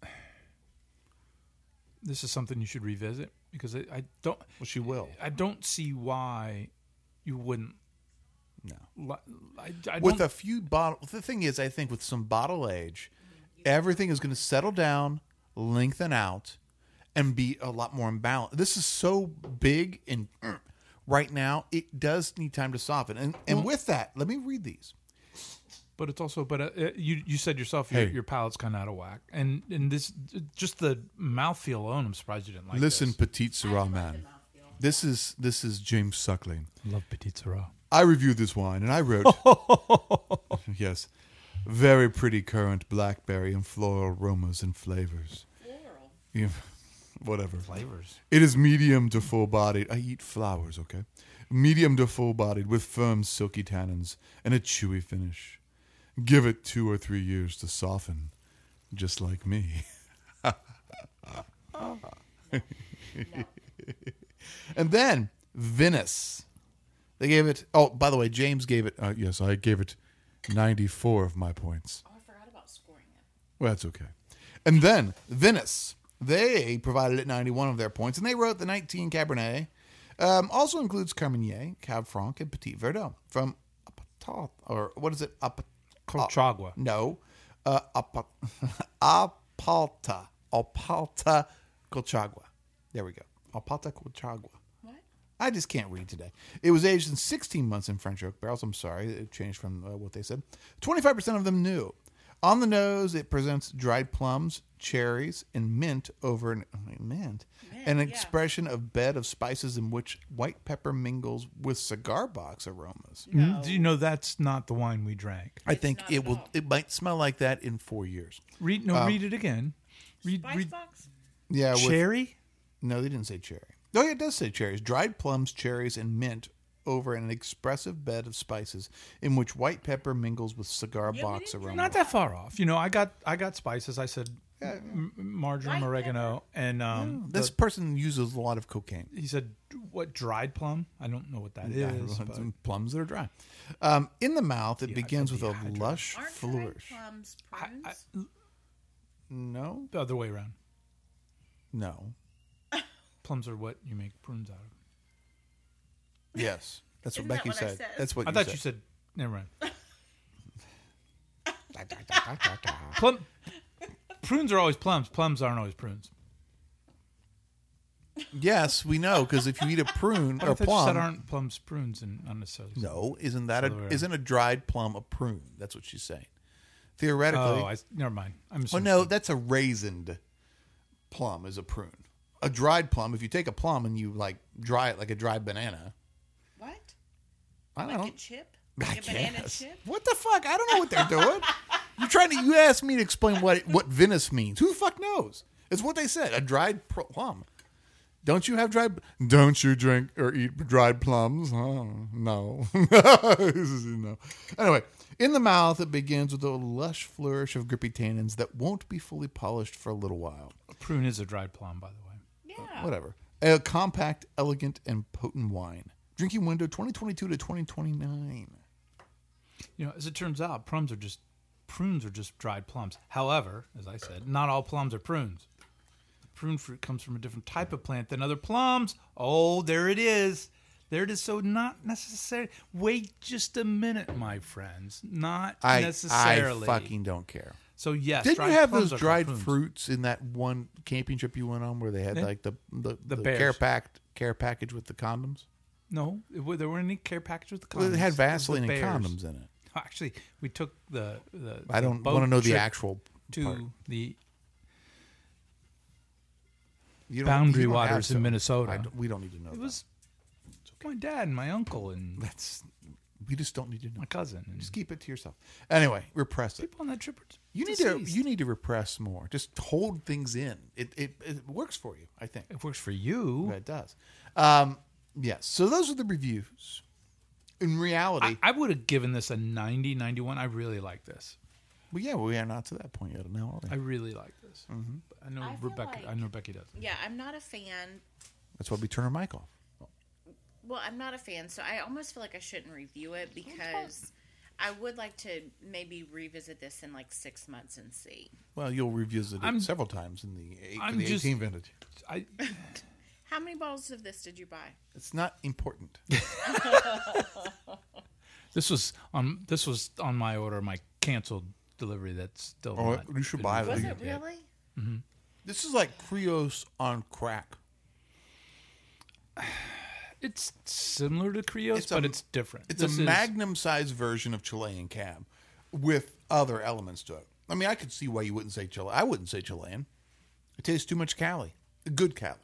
this is something you should revisit because I, I don't. Well, she will. I don't see why you wouldn't. No. li- I, I With don't, a few bottle, the thing is, I think with some bottle age, everything is going to settle down, lengthen out, and be a lot more imbalanced. This is so big and uh, right now, it does need time to soften. And and with that, let me read these. But it's also, but uh, it- you you said yourself your, Hey. your palate's kind of out of whack, and and this just the mouthfeel alone. I'm surprised you didn't like. Listen, this. Petite Syrah man. This is this is James Suckling. love Petit Syrah. I reviewed this wine and I wrote, yes, very pretty currant blackberry and floral aromas and flavors. Floral. Yeah, whatever. Flavors. It is medium to full bodied. I eat flowers, okay? Medium to full bodied with firm silky tannins and a chewy finish. Give it two or three years to soften, just like me. And then Venice. They gave it. Oh, by the way, James gave it. Uh, yes, I gave it ninety-four of my points. Oh, I forgot about scoring it. Well, that's okay. And then Venice. They provided it ninety-one of their points, and they wrote the nineteen Cabernet. Um, also includes Carmener, Cab Franc, and Petit Verdot from Apatat, or what is it? Ap- Colchagua. no, uh, Apa- Apalta, Apalta Colchagua. There we go. Apalta Colchagua. What? I just can't read today. It was aged in sixteen months in French oak barrels. I'm sorry, it changed from uh, what they said. twenty-five percent of them new. On the nose, it presents dried plums, cherries, and mint over an mint, Mint, an yeah. expression of bed of spices in which white pepper mingles with cigar box aromas. No. Do you know that's not the wine we drank? I It's think not it at will. all. It might smell like that in four years. Read no, read it again. Read, Spice read box? Yeah, with, cherry. no, they didn't say cherry. Oh, yeah, it does say cherries. Dried plums, cherries, and mint over an expressive bed of spices in which white pepper mingles with cigar Yeah, we box didn't aroma. Not that far off. You know, I got I got spices. I said m- marjoram, White oregano, and um, This the- person uses a lot of cocaine. he said what dried plum? I don't know what that Yeah, is. but- some plums that are dry. Um, in the mouth, it Yeah, begins with a dehydrated. lush Aren't dried flourish. plums I- prunes? I- No, the other way around. no, Plums are what you make prunes out of. yes, that's what Isn't that Becky what I said. said? That's what I you thought said. you said. Never mind. Plum, prunes are always plums. Plums aren't always prunes. Yes, we know because if you eat a prune I or a thought you said plum, aren't plums prunes and not necessarily. no, isn't that Other way a around. isn't a dried plum a prune? That's what she's saying. Theoretically, Oh, I, never mind. I'm well, assuming. no, that's a raisined plum is a prune. A dried plum, if you take a plum and you like dry it like a dried banana, What? I Like don't a chip? Like a banana chip? What the fuck? I don't know what they're doing. You trying to? You asked me to explain what what Venice means. Who the fuck knows? It's what they said. A dried plum. Don't you have dried? Don't you drink or eat dried plums? Oh, no. no. Anyway, in the mouth, it begins with a lush flourish of grippy tannins that won't be fully polished for a little while. A prune is a dried plum, by the way. Yeah. Whatever. A compact, elegant, and potent wine. Drinking window twenty twenty-two to twenty twenty-nine. You know, as it turns out, plums are just prunes are just dried plums. However, as I said, not all plums are prunes. The prune fruit comes from a different type of plant than other plums. Oh, there it is. There it is. So not necessarily. Wait just a minute, my friends. Not I, necessarily. I fucking don't care. So yes, Didn't dried you have plums those are dried prunes. fruits in that one camping trip you went on where they had Yeah. like the the, The the, bears. care packed care package with the condoms? No, it, wa- there weren't any care packages with the condoms. Well, it had It was the Vaseline and bears. condoms in it. Actually, we took the. the I don't the want to boat know the trip actual to part. the You don't- boundary you don't have waters in to. Minnesota. I don't- we don't need to know. It that. was my dad and my uncle and That's we just don't need to know. my cousin. And Just keep it to yourself. Anyway, repress it. people on that trip are You need deceased. to you need to repress more. Just hold things in. It it, it works for you, I think. It works for you. It does. Um, yes. So those are the reviews. In reality, I, I would have given this a ninety, ninety-one. I really like this. well, yeah, we are not to that point yet. Now, are we? I really like this. Mm-hmm. I know I feel Rebecca. like- I know Becky does. Yeah, I'm not a fan. That's why we turn our mic off. Well, I'm not a fan, so I almost feel like I shouldn't review it because I would like to maybe revisit this in like six months and see. Well, you'll revisit it I'm- several times in the, eight, I'm the just- eighteen vintage. I How many bottles of this did you buy? It's not important. this was on this was on my order, my canceled delivery. That's still. Oh, not you should been buy it. Was reviewed it yet. really? This is like Krios on crack. It's similar to Krios, It's a- but it's different. It's This a is- magnum-sized version of Chilean cab with other elements to it. I mean, I could see why you wouldn't say Chile. I wouldn't say Chilean. It tastes too much Cali. Good Cali.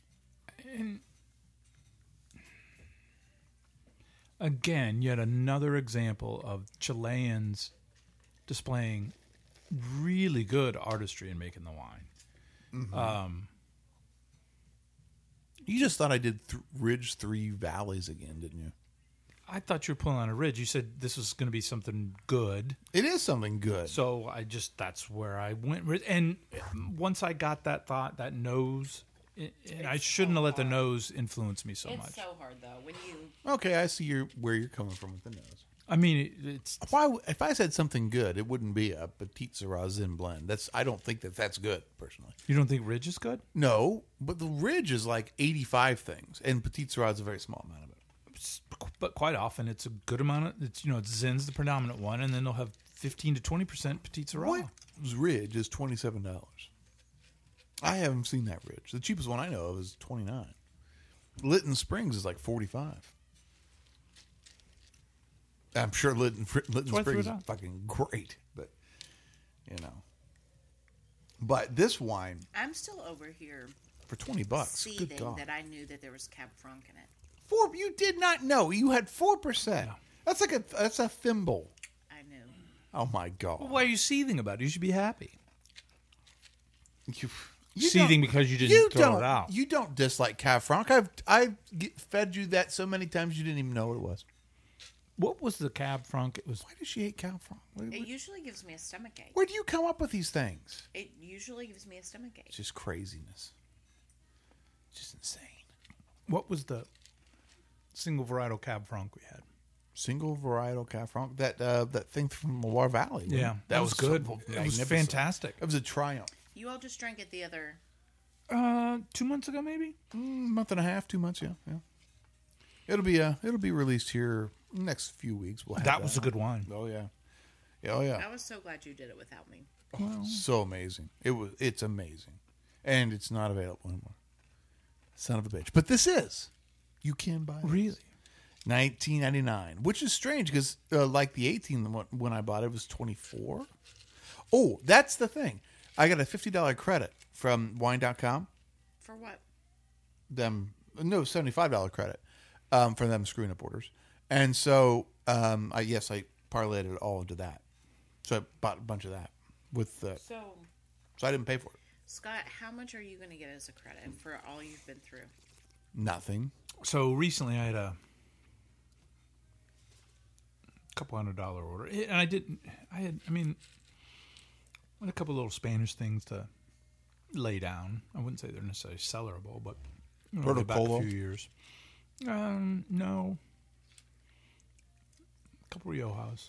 Again, yet another example of Chileans displaying really good artistry in making the wine. Um, You just thought I did th- Ridge Three Valleys again, didn't you? I thought you were pulling on a ridge. You said this was going to be something good. It is something good. So I just, that's where I went with. And once I got that thought, that nose, it, and I It's shouldn't so have let the hard. nose influence me so it's much. so hard though when you. Okay, I see your, where you're coming from with the nose. I mean, it, it's, Why? w- If I said something good, it wouldn't be a Petite Syrah Zin blend. That's. I don't think that that's good, personally. you don't think ridge is good? No, but the Ridge is like eighty-five things, and Petite Syrah is a very small amount of it. It's- but quite often it's a good amount of, it's, you know, it's Zin's the predominant one, and then they'll have fifteen to twenty percent Petite Syrah. What Ridge is twenty-seven dollars? I haven't seen that Ridge. The cheapest one I know of is twenty-nine. Lytton Springs is like forty-five. I'm sure Lytton, Lytton why I threw Springs it is out. fucking great, but you know. But this wine I'm still over here for twenty bucks. Good seething God. that I knew that there was Cab Franc in it. Four. You did not know. You had four percent. That's like a. That's a thimble. I knew. Oh my God. Well, why are you seething about it? You should be happy. You, you Seething don't- because you didn't you throw don't, it out. You don't dislike Cab Franc. I've I've get- fed you that so many times you didn't even know what it was. What was the Cab Franc? It was Why does she hate Cab Franc? Where, It usually gives me a stomach ache. where do you come up with these things? It usually gives me a stomach ache. It's just craziness. It's just insane. what was the single varietal Cab Franc we had? Single varietal Cab Franc. That uh, that thing from Loire Valley. wasn't Yeah, it? that, was, good. so It was magnificent. fantastic. It was a triumph. You all just drank it the other. Uh, two months ago, maybe. Mm, month and a half, two months. Yeah, yeah. It'll be uh, it'll be released here next few weeks. We'll have That was a good wine. Oh yeah. Yeah, oh yeah. I was so glad you did it without me. So amazing. It was. It's amazing, and it's not available anymore. Son of a bitch. But this is. You can buy it. Really? nineteen ninety-nine, which is strange because uh, like the eighteen when- when I bought it, it was twenty-four. Oh, that's the thing. I got a fifty dollars credit from wine dot com. For what? Them no seventy-five dollars credit um, for them screwing up orders. And so um, I yes, I parlayed it all into that. So I bought a bunch of that with. Uh, So, so I didn't pay for it. Scott, how much are you going to get as a credit for all you've been through? Nothing. So recently, I had a couple hundred dollar order, and I didn't. I had. I mean, I had a couple little Spanish things to lay down. I wouldn't say they're necessarily sellable, but you know, back a Protocolo? few years. Um, no. A couple Riojas.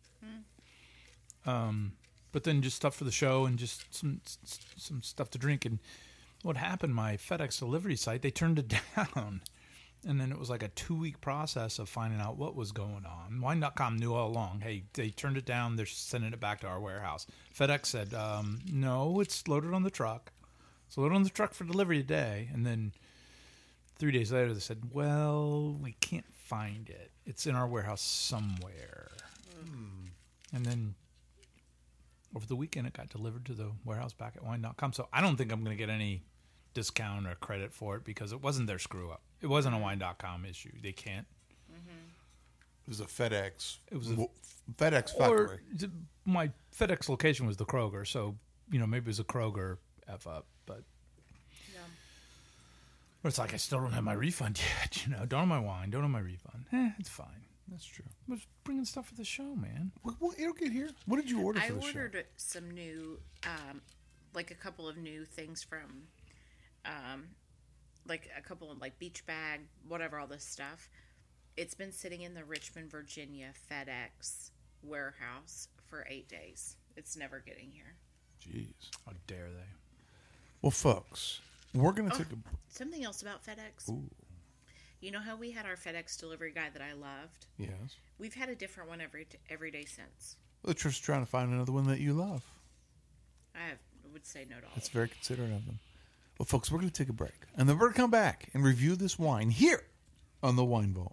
Um, but then just stuff for the show and just some some stuff to drink. And what happened? My FedEx delivery site, they turned it down. And then it was like a two-week process of finding out what was going on. Wine dot com knew all along, hey, they turned it down. They're sending it back to our warehouse. FedEx said, um, no, it's loaded on the truck. It's loaded on the truck for delivery today. And then three days later, they said, well, we can't find it. It's in our warehouse somewhere. Hmm. And then over the weekend, it got delivered to the warehouse back at wine dot com. So I don't think I'm going to get any discount or credit for it because it wasn't their screw-up. It wasn't a wine dot com issue. They can't. It was a FedEx. It was a- w- FedEx Or factory. d- my FedEx location was the Kroger, so you know maybe it was a Kroger f up, but Yeah. but it's like I still don't have my refund yet. You know, don't have my wine, don't have my refund. Eh, it's fine. That's true. I was bringing stuff for the show, man. Well, well, it'll get here. What did you order I for the ordered some new, um, like a couple of new things from, um, like a couple of like beach bag, whatever, all this stuff. It's been sitting in the Richmond, Virginia FedEx warehouse for eight days. It's never getting here. show? Jeez. How dare they? Well, folks, we're going to Oh, take a... something else about FedEx. Ooh, You know how we had our FedEx delivery guy that I loved? yes. We've had a different one every every day since. Well, just trying to find another one that you love. I have, would say no to all. That's of very considerate of them. Well, folks, we're going to take a break. And then we're going to come back and review this wine here on the Wine Vault.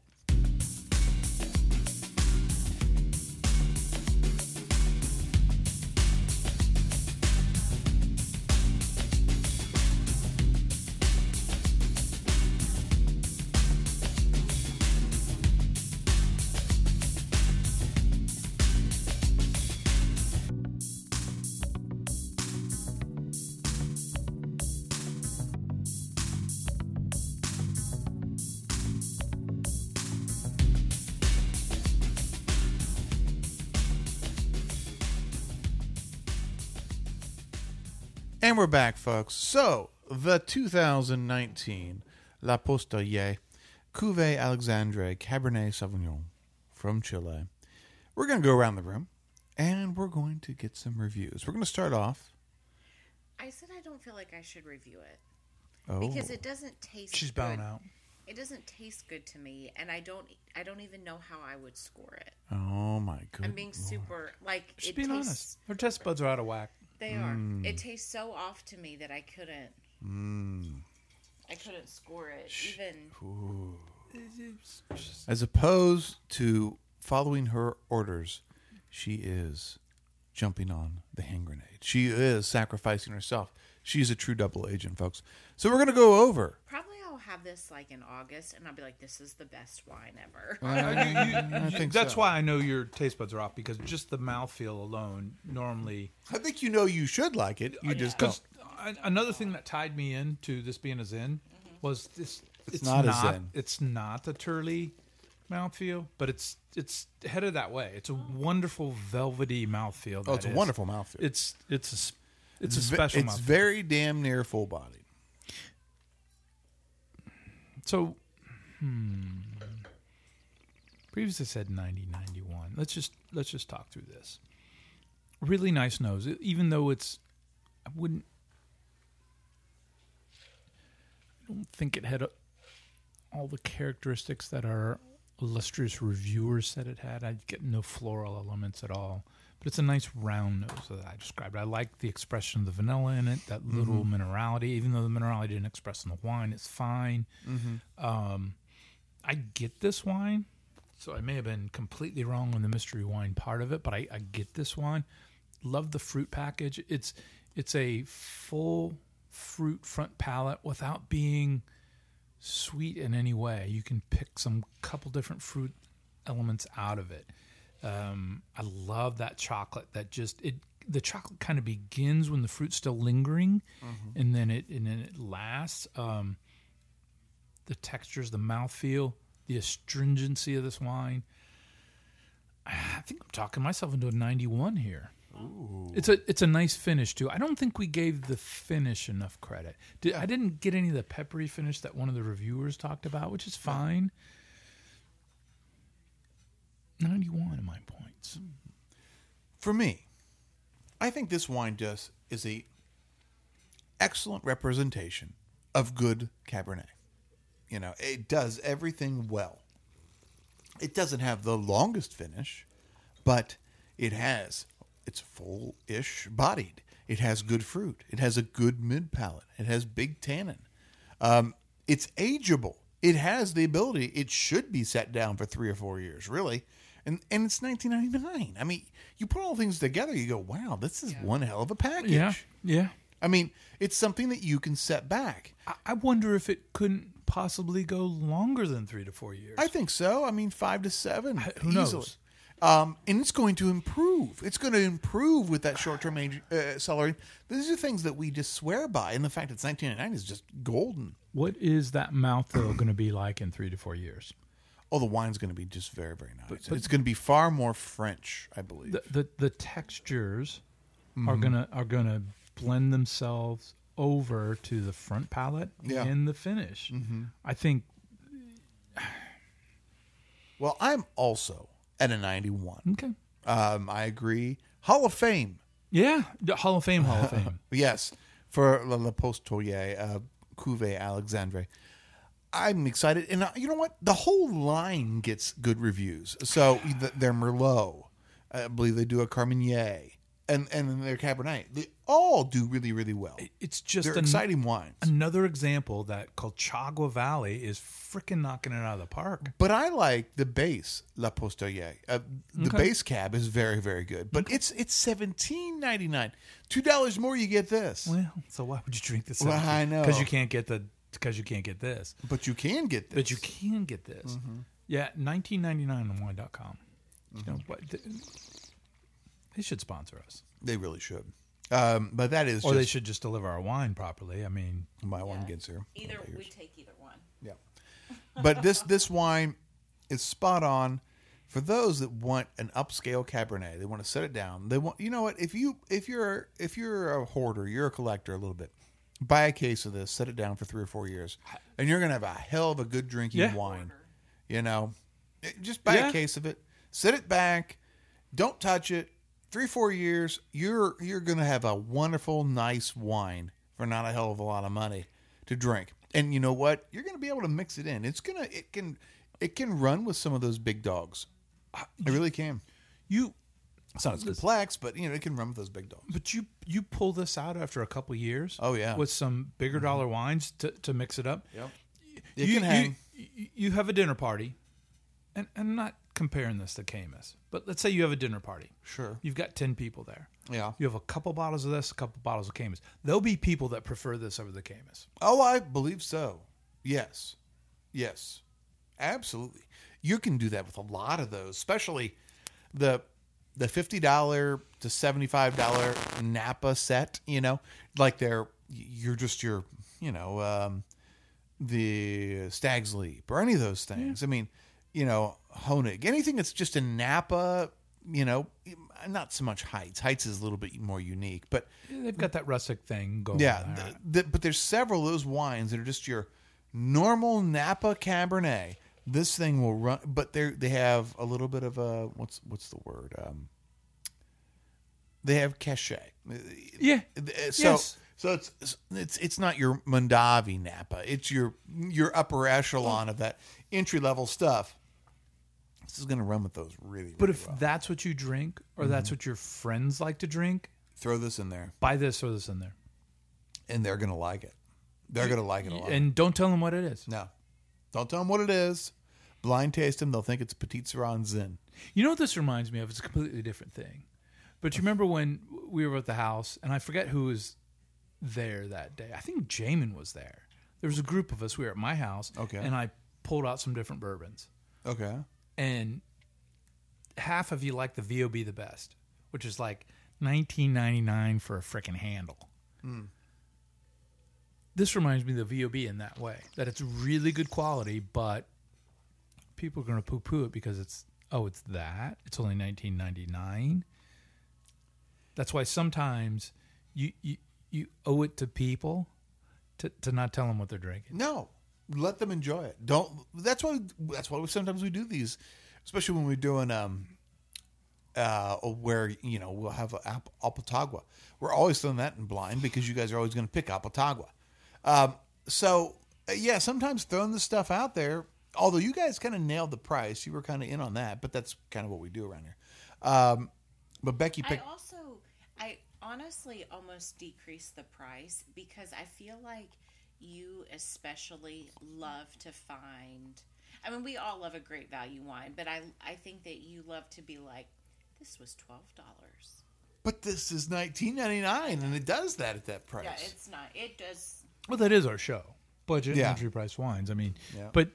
And we're back, folks. So, the two thousand nineteen La Postelier Cuvée Alexandre Cabernet Sauvignon from Chile. We're going to go around the room, and we're going to get some reviews. We're going to start off. I said I don't feel like I should review it Oh, because it doesn't taste. She's good. bowing out. It doesn't taste good to me, and I don't. I don't even know how I would score it. oh my good I'm being Lord. super like She's it being tastes. honest. Her test buds are out of whack. They are. It tastes so off to me that I couldn't. Mm. I couldn't score it even. Ooh. As opposed to following her orders, she is jumping on the hand grenade. She is sacrificing herself. She's a true double agent, folks. So we're going to go over. Probably I'll have this like in August, and I'll be like, "This is the best wine ever." I think That's so. why I know your taste buds are off because just the mouthfeel alone normally. I think you know you should like it. You just don't. Because another thing that tied me into this being a Zen was this. It's not a Zen. It's not a Turley mouthfeel, but it's it's headed that way. It's a wonderful velvety mouthfeel. Oh, that it's a is. wonderful mouthfeel. It's it's a s- it's a ve- special It's mouthfeel. very damn near full bodied. So, hmm. Previously said ninety, ninety-one. Let's just let's just talk through this. Really nice nose, even though it's. I wouldn't. I don't think it had a, all the characteristics that our illustrious reviewers said it had. I get no floral elements at all, but it's a nice round nose that I described. I like the expression of the vanilla in it, that little minerality. Even though the minerality didn't express in the wine, it's fine. Um, I get this wine, so I may have been completely wrong on the mystery wine part of it, but I, I get this wine. Love the fruit package. It's it's a full fruit front palate without being sweet in any way. You can pick some couple different fruit elements out of it. Um, I love that chocolate. That just it. The chocolate kind of begins when the fruit's still lingering, mm-hmm. and then it and then it lasts. Um, the textures, the mouthfeel, the astringency of this wine. I think I'm talking myself into a ninety-one here. Ooh. It's a it's a nice finish too. I don't think we gave the finish enough credit. Did, I didn't get any of the peppery finish that one of the reviewers talked about, which is fine. ninety-one of my points. For me, I think this wine just is a excellent representation of good Cabernet. You know, it does everything well. It doesn't have the longest finish, but it has, it's full-ish bodied. It has good fruit. It has a good mid-palate. It has big tannin. Um, it's ageable. It has the ability, it should be set down for three or four years, really. And and it's nineteen ninety-nine. I mean, you put all things together, you go, wow, this is yeah. one hell of a package. Yeah, yeah. I mean, it's something that you can set back. I, I wonder if it couldn't possibly go longer than three to four years. I think so. I mean, five to seven. I, who easily. knows? Um, and it's going to improve. It's going to improve with that short-term age, uh, celery. These are things that we just swear by. And the fact it's nineteen ninety-nine is just golden. What is that mouthfeel going to be like in three to four years? Oh, the wine's going to be just very, very nice. But, but it's going to be far more French, I believe. The the, the textures mm-hmm. are gonna are gonna blend themselves over to the front palate yeah. and the finish. Mm-hmm. I think. Well, I'm also at a ninety-one. Okay. Um, I agree. Hall of Fame. Yeah, the Hall of Fame, Hall of Fame. Yes, for Le, Le Postolier, uh, Cuvée Alexandre. I'm excited. And uh, you know what? The whole line gets good reviews. So the, their Merlot, I believe they do a Carmenere, and, and their Cabernet. They all do really, really well. It's just They're an, exciting wines. Another example that Colchagua Valley is freaking knocking it out of the park. But I like the base La Postolier. Uh, the Okay. base cab is very, very good. But Okay. it's it's seventeen ninety-nine. Two dollars more, you get this. Well, so why would you drink this? Well, I know. Because you can't get the because you can't get this. But you can get this. But you can get this. Mm-hmm. Yeah, nineteen ninety-nine on wine dot com. Mm-hmm. You know, what, th- they should sponsor us. They really should. Um, but that is Or just they should just deliver our wine properly. I mean, my one Yeah. gets here. Either Okay, we yours. take either one. Yeah. But this this wine is spot on for those that want an upscale Cabernet. They want to set it down. They want you know what, if you if you're if you're a hoarder, you're a collector a little bit. Buy a case of this, set it down for three or four years, and you're gonna have a hell of a good drinking Yeah. wine. You know, It- just buy Yeah. a case of it, set it back, don't touch it. Three four years, you're you're gonna have a wonderful, nice wine for not a hell of a lot of money to drink. And you know what? You're gonna be able to mix it in. It's gonna it can it can run with some of those big dogs. It really can. you It's not as complex, but you know it can run with those big dogs. but you you pull this out after a couple years. Oh, yeah. with some bigger dollar wines to, to mix it up. Yep. It you, can hang. You, you have a dinner party, and and I'm not comparing this to Camus, but let's say you have a dinner party. Sure. You've got ten people there. Yeah. You have a couple bottles of this, a couple bottles of Camus. There'll be people that prefer this over the Camus. Oh, I believe so. Yes. Yes. Absolutely. You can do that with a lot of those, especially the the fifty dollars to seventy-five dollars Napa set, you know, like they're, you're just your, you know, um, the Stag's Leap or any of those things. I mean, you know, Honig, anything that's just a Napa, you know, not so much Heights. Heights is a little bit more unique, but Yeah, they've got that rustic thing going. yeah, on. th- th- but there's several of those wines that are just your normal Napa Cabernet. This thing will run, but they they have a little bit of a what's what's the word? Um, they have cachet. Yeah. So Yes. so it's it's it's not your Mondavi Napa. It's your your upper echelon of that entry level stuff. This is going to run with those really. But really if well. that's what you drink, or Mm-hmm. that's what your friends like to drink, Throw this in there, buy this or this in there, and they're going to like it. They're going to like it a lot. and don't tell them what it is. No, don't tell them what it is. Blind taste them. They'll think it's Petit Syrah Zin. You know what this reminds me of? It's a completely different thing. But you remember when we were at the house, and I forget who was there that day. I think Jamin was there. There was a group of us. We were at my house. Okay. And I pulled out some different bourbons. Okay. And half of you like the V O B the best, which is like nineteen ninety-nine for a frickin' handle. Mm. This reminds me of the V O B in that way, that it's really good quality, but people are going to poo-poo it because it's, oh, it's that? It's only nineteen ninety-nine? That's why sometimes you you, you owe it to people to, to not tell them what they're drinking. No, let them enjoy it. Don't. That's why. That's why we, sometimes we do these, especially when we're doing um, uh, where you know we'll have a Alpatagua. We're always throwing that in blind because you guys are always going to pick Alpatagua. Um, so uh, yeah, sometimes throwing this stuff out there. Although you guys kind of nailed the price, you were kind of in on that, but that's kind of what we do around here. Um, but Becky picked. I also, I honestly almost decreased the price because I feel like you especially love to find. I mean, we all love a great value wine, but I, I think that you love to be like, this was twelve dollars. But this is nineteen ninety-nine, and it does that at that price. Yeah, it's not. It does. Well, that is our show. Budget Yeah. entry price wines. I mean, Yeah. but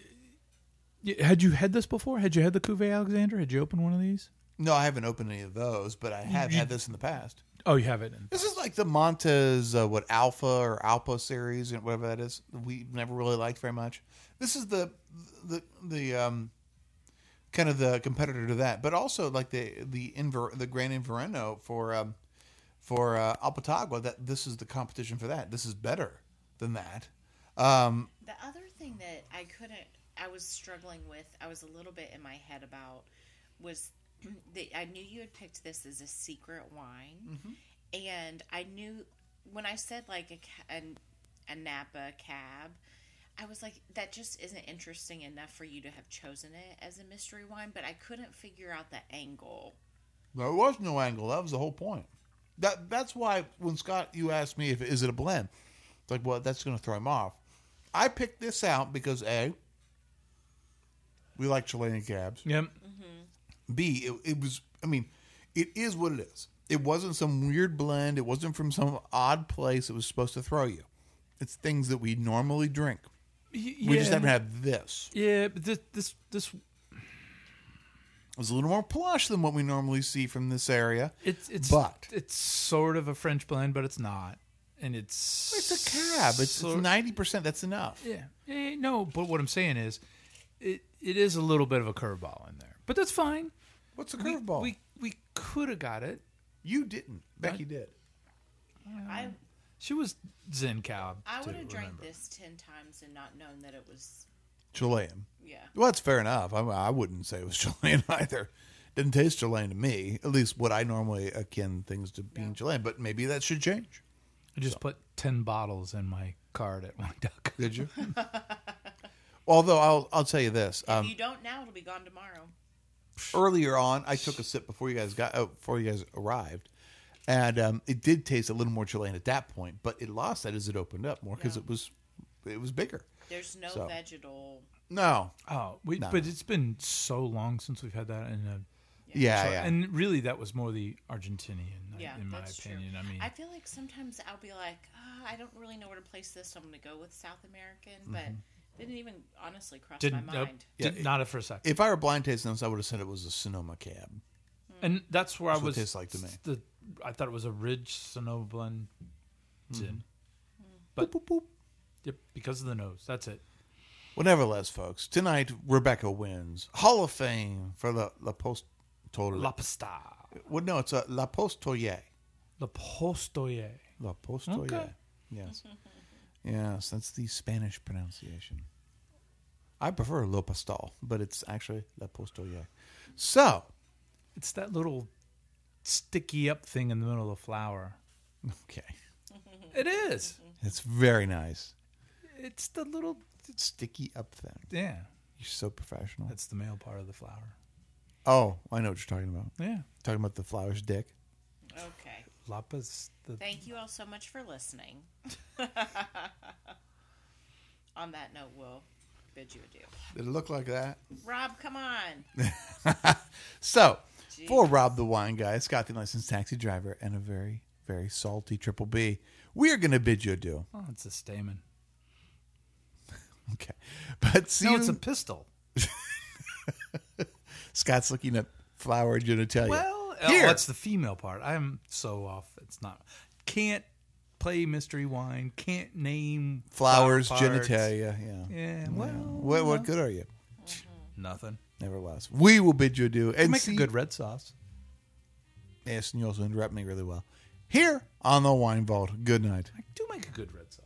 uh, had you had this before? Had you had the Cuvée Alexandre? Had you opened one of these? No, I haven't opened any of those, but I have You- had this in the past. Oh, you have it. In. This is like the Montes, uh, what, Alpha or Alpa series, and whatever that is. We never really liked very much. This is the the the um, kind of the competitor to that, but also like the the Inver, the Grand Inverno for um, for uh, Alpatagua. That this is the competition for that. This is better than that. Um, The other thing that I couldn't, I was struggling with, I was a little bit in my head about, was that I knew you had picked this as a secret wine, Mm-hmm. and I knew when I said like a, ca- a, a Napa cab, I was like, that just isn't interesting enough for you to have chosen it as a mystery wine, but I couldn't figure out the angle. There was no angle. That was the whole point. That that's why when Scott, you asked me if is it a blend, it's like, well, that's going to throw him off. I picked this out because A, we like Chilean cabs. Yep. B, it, it was. I mean, it is what it is. It wasn't some weird blend. It wasn't from some odd place. It was supposed to throw you. It's things that we normally drink. Y- We just yeah. haven't had this. Yeah, but this this this It was a little more plush than what we normally see from this area. it's it's But- it's sort of a French blend, but it's not, and it's It's a cab. It's sort- ninety percent. That's enough. Yeah. Eh, no, but what I'm saying is, it it is a little bit of a curveball in there, but that's fine. What's a We- curveball? We we could have got it. You didn't. Becky did. I She was Zen cow. I too, would have drank remember. this ten times and not known that it was, Chilean. yeah. Well, that's fair enough. I, I wouldn't say it was Chilean either. Didn't taste Chilean to me. At least what I normally akin things to being Yeah. Chilean. But maybe that should change. I just put ten bottles in my card at Wine Duck. Did you? Although I'll I'll tell you this. If Um, you don't now, it'll be gone tomorrow. earlier on, I took a sip before you guys got oh, before you guys arrived, and um, it did taste a little more Chilean at that point. But it lost that as it opened up more because Yeah. it was it was bigger. There's no So. vegetal. No. Oh, we, No. but it's been so long since we've had that, and uh, Yeah, so- yeah. and really that was more the Argentinian, Yeah, in my that's opinion. true. I mean, I feel like sometimes I'll be like, oh, I don't really know where to place this, so I'm going to go with South American, but didn't even honestly cross didn't my nope, mind. did, Yeah, not for a second. If I were blind tasting this, I would have said it was a Sonoma cab. And that's where That's I what was. it tastes like to me. The, I thought it was a Ridge Sonoma blend. Zin. Hmm. But Boop, boop, boop. yep, because of the nose. That's it. Well, nevertheless, folks, tonight Rebecca wins Hall of Fame for the La Post. La Pasta. Well, no, it's a La Postoye. La Postoye. La Postoye. Okay. Yes. Yes, that's the Spanish pronunciation. I prefer Le Postal, but it's actually La Postoye. So, It's that little sticky up thing in the middle of the flower. okay. It is. It's very nice. It's the little. Sticky up thing. Yeah. You're so professional. That's the male part of the flower. Oh, I know what you're talking about. Yeah. Talking about the flower's dick. Okay. Lapas. The, Thank you all so much for listening. On that note, we'll bid you adieu. Did it look like that? Rob, come on. So, Jeez. for Rob the Wine Guy, Scott the licensed taxi driver, and a very, very salty Triple B, we are going to bid you adieu. oh, it's a stamen. Okay. But see No, you. it's a pistol. Scott's looking at flower genitalia. Well, Here. oh, that's the female part. I'm so off. It's not. Can't play mystery wine. Can't name Flowers, flower parts. genitalia. Yeah. Yeah. Well, What, what good are you? nothing. Never was. We will bid you adieu. You And make see, a good red sauce. Yes, and you also interrupt me really well. Here on the Wine Vault. Good night. I do make a good red sauce.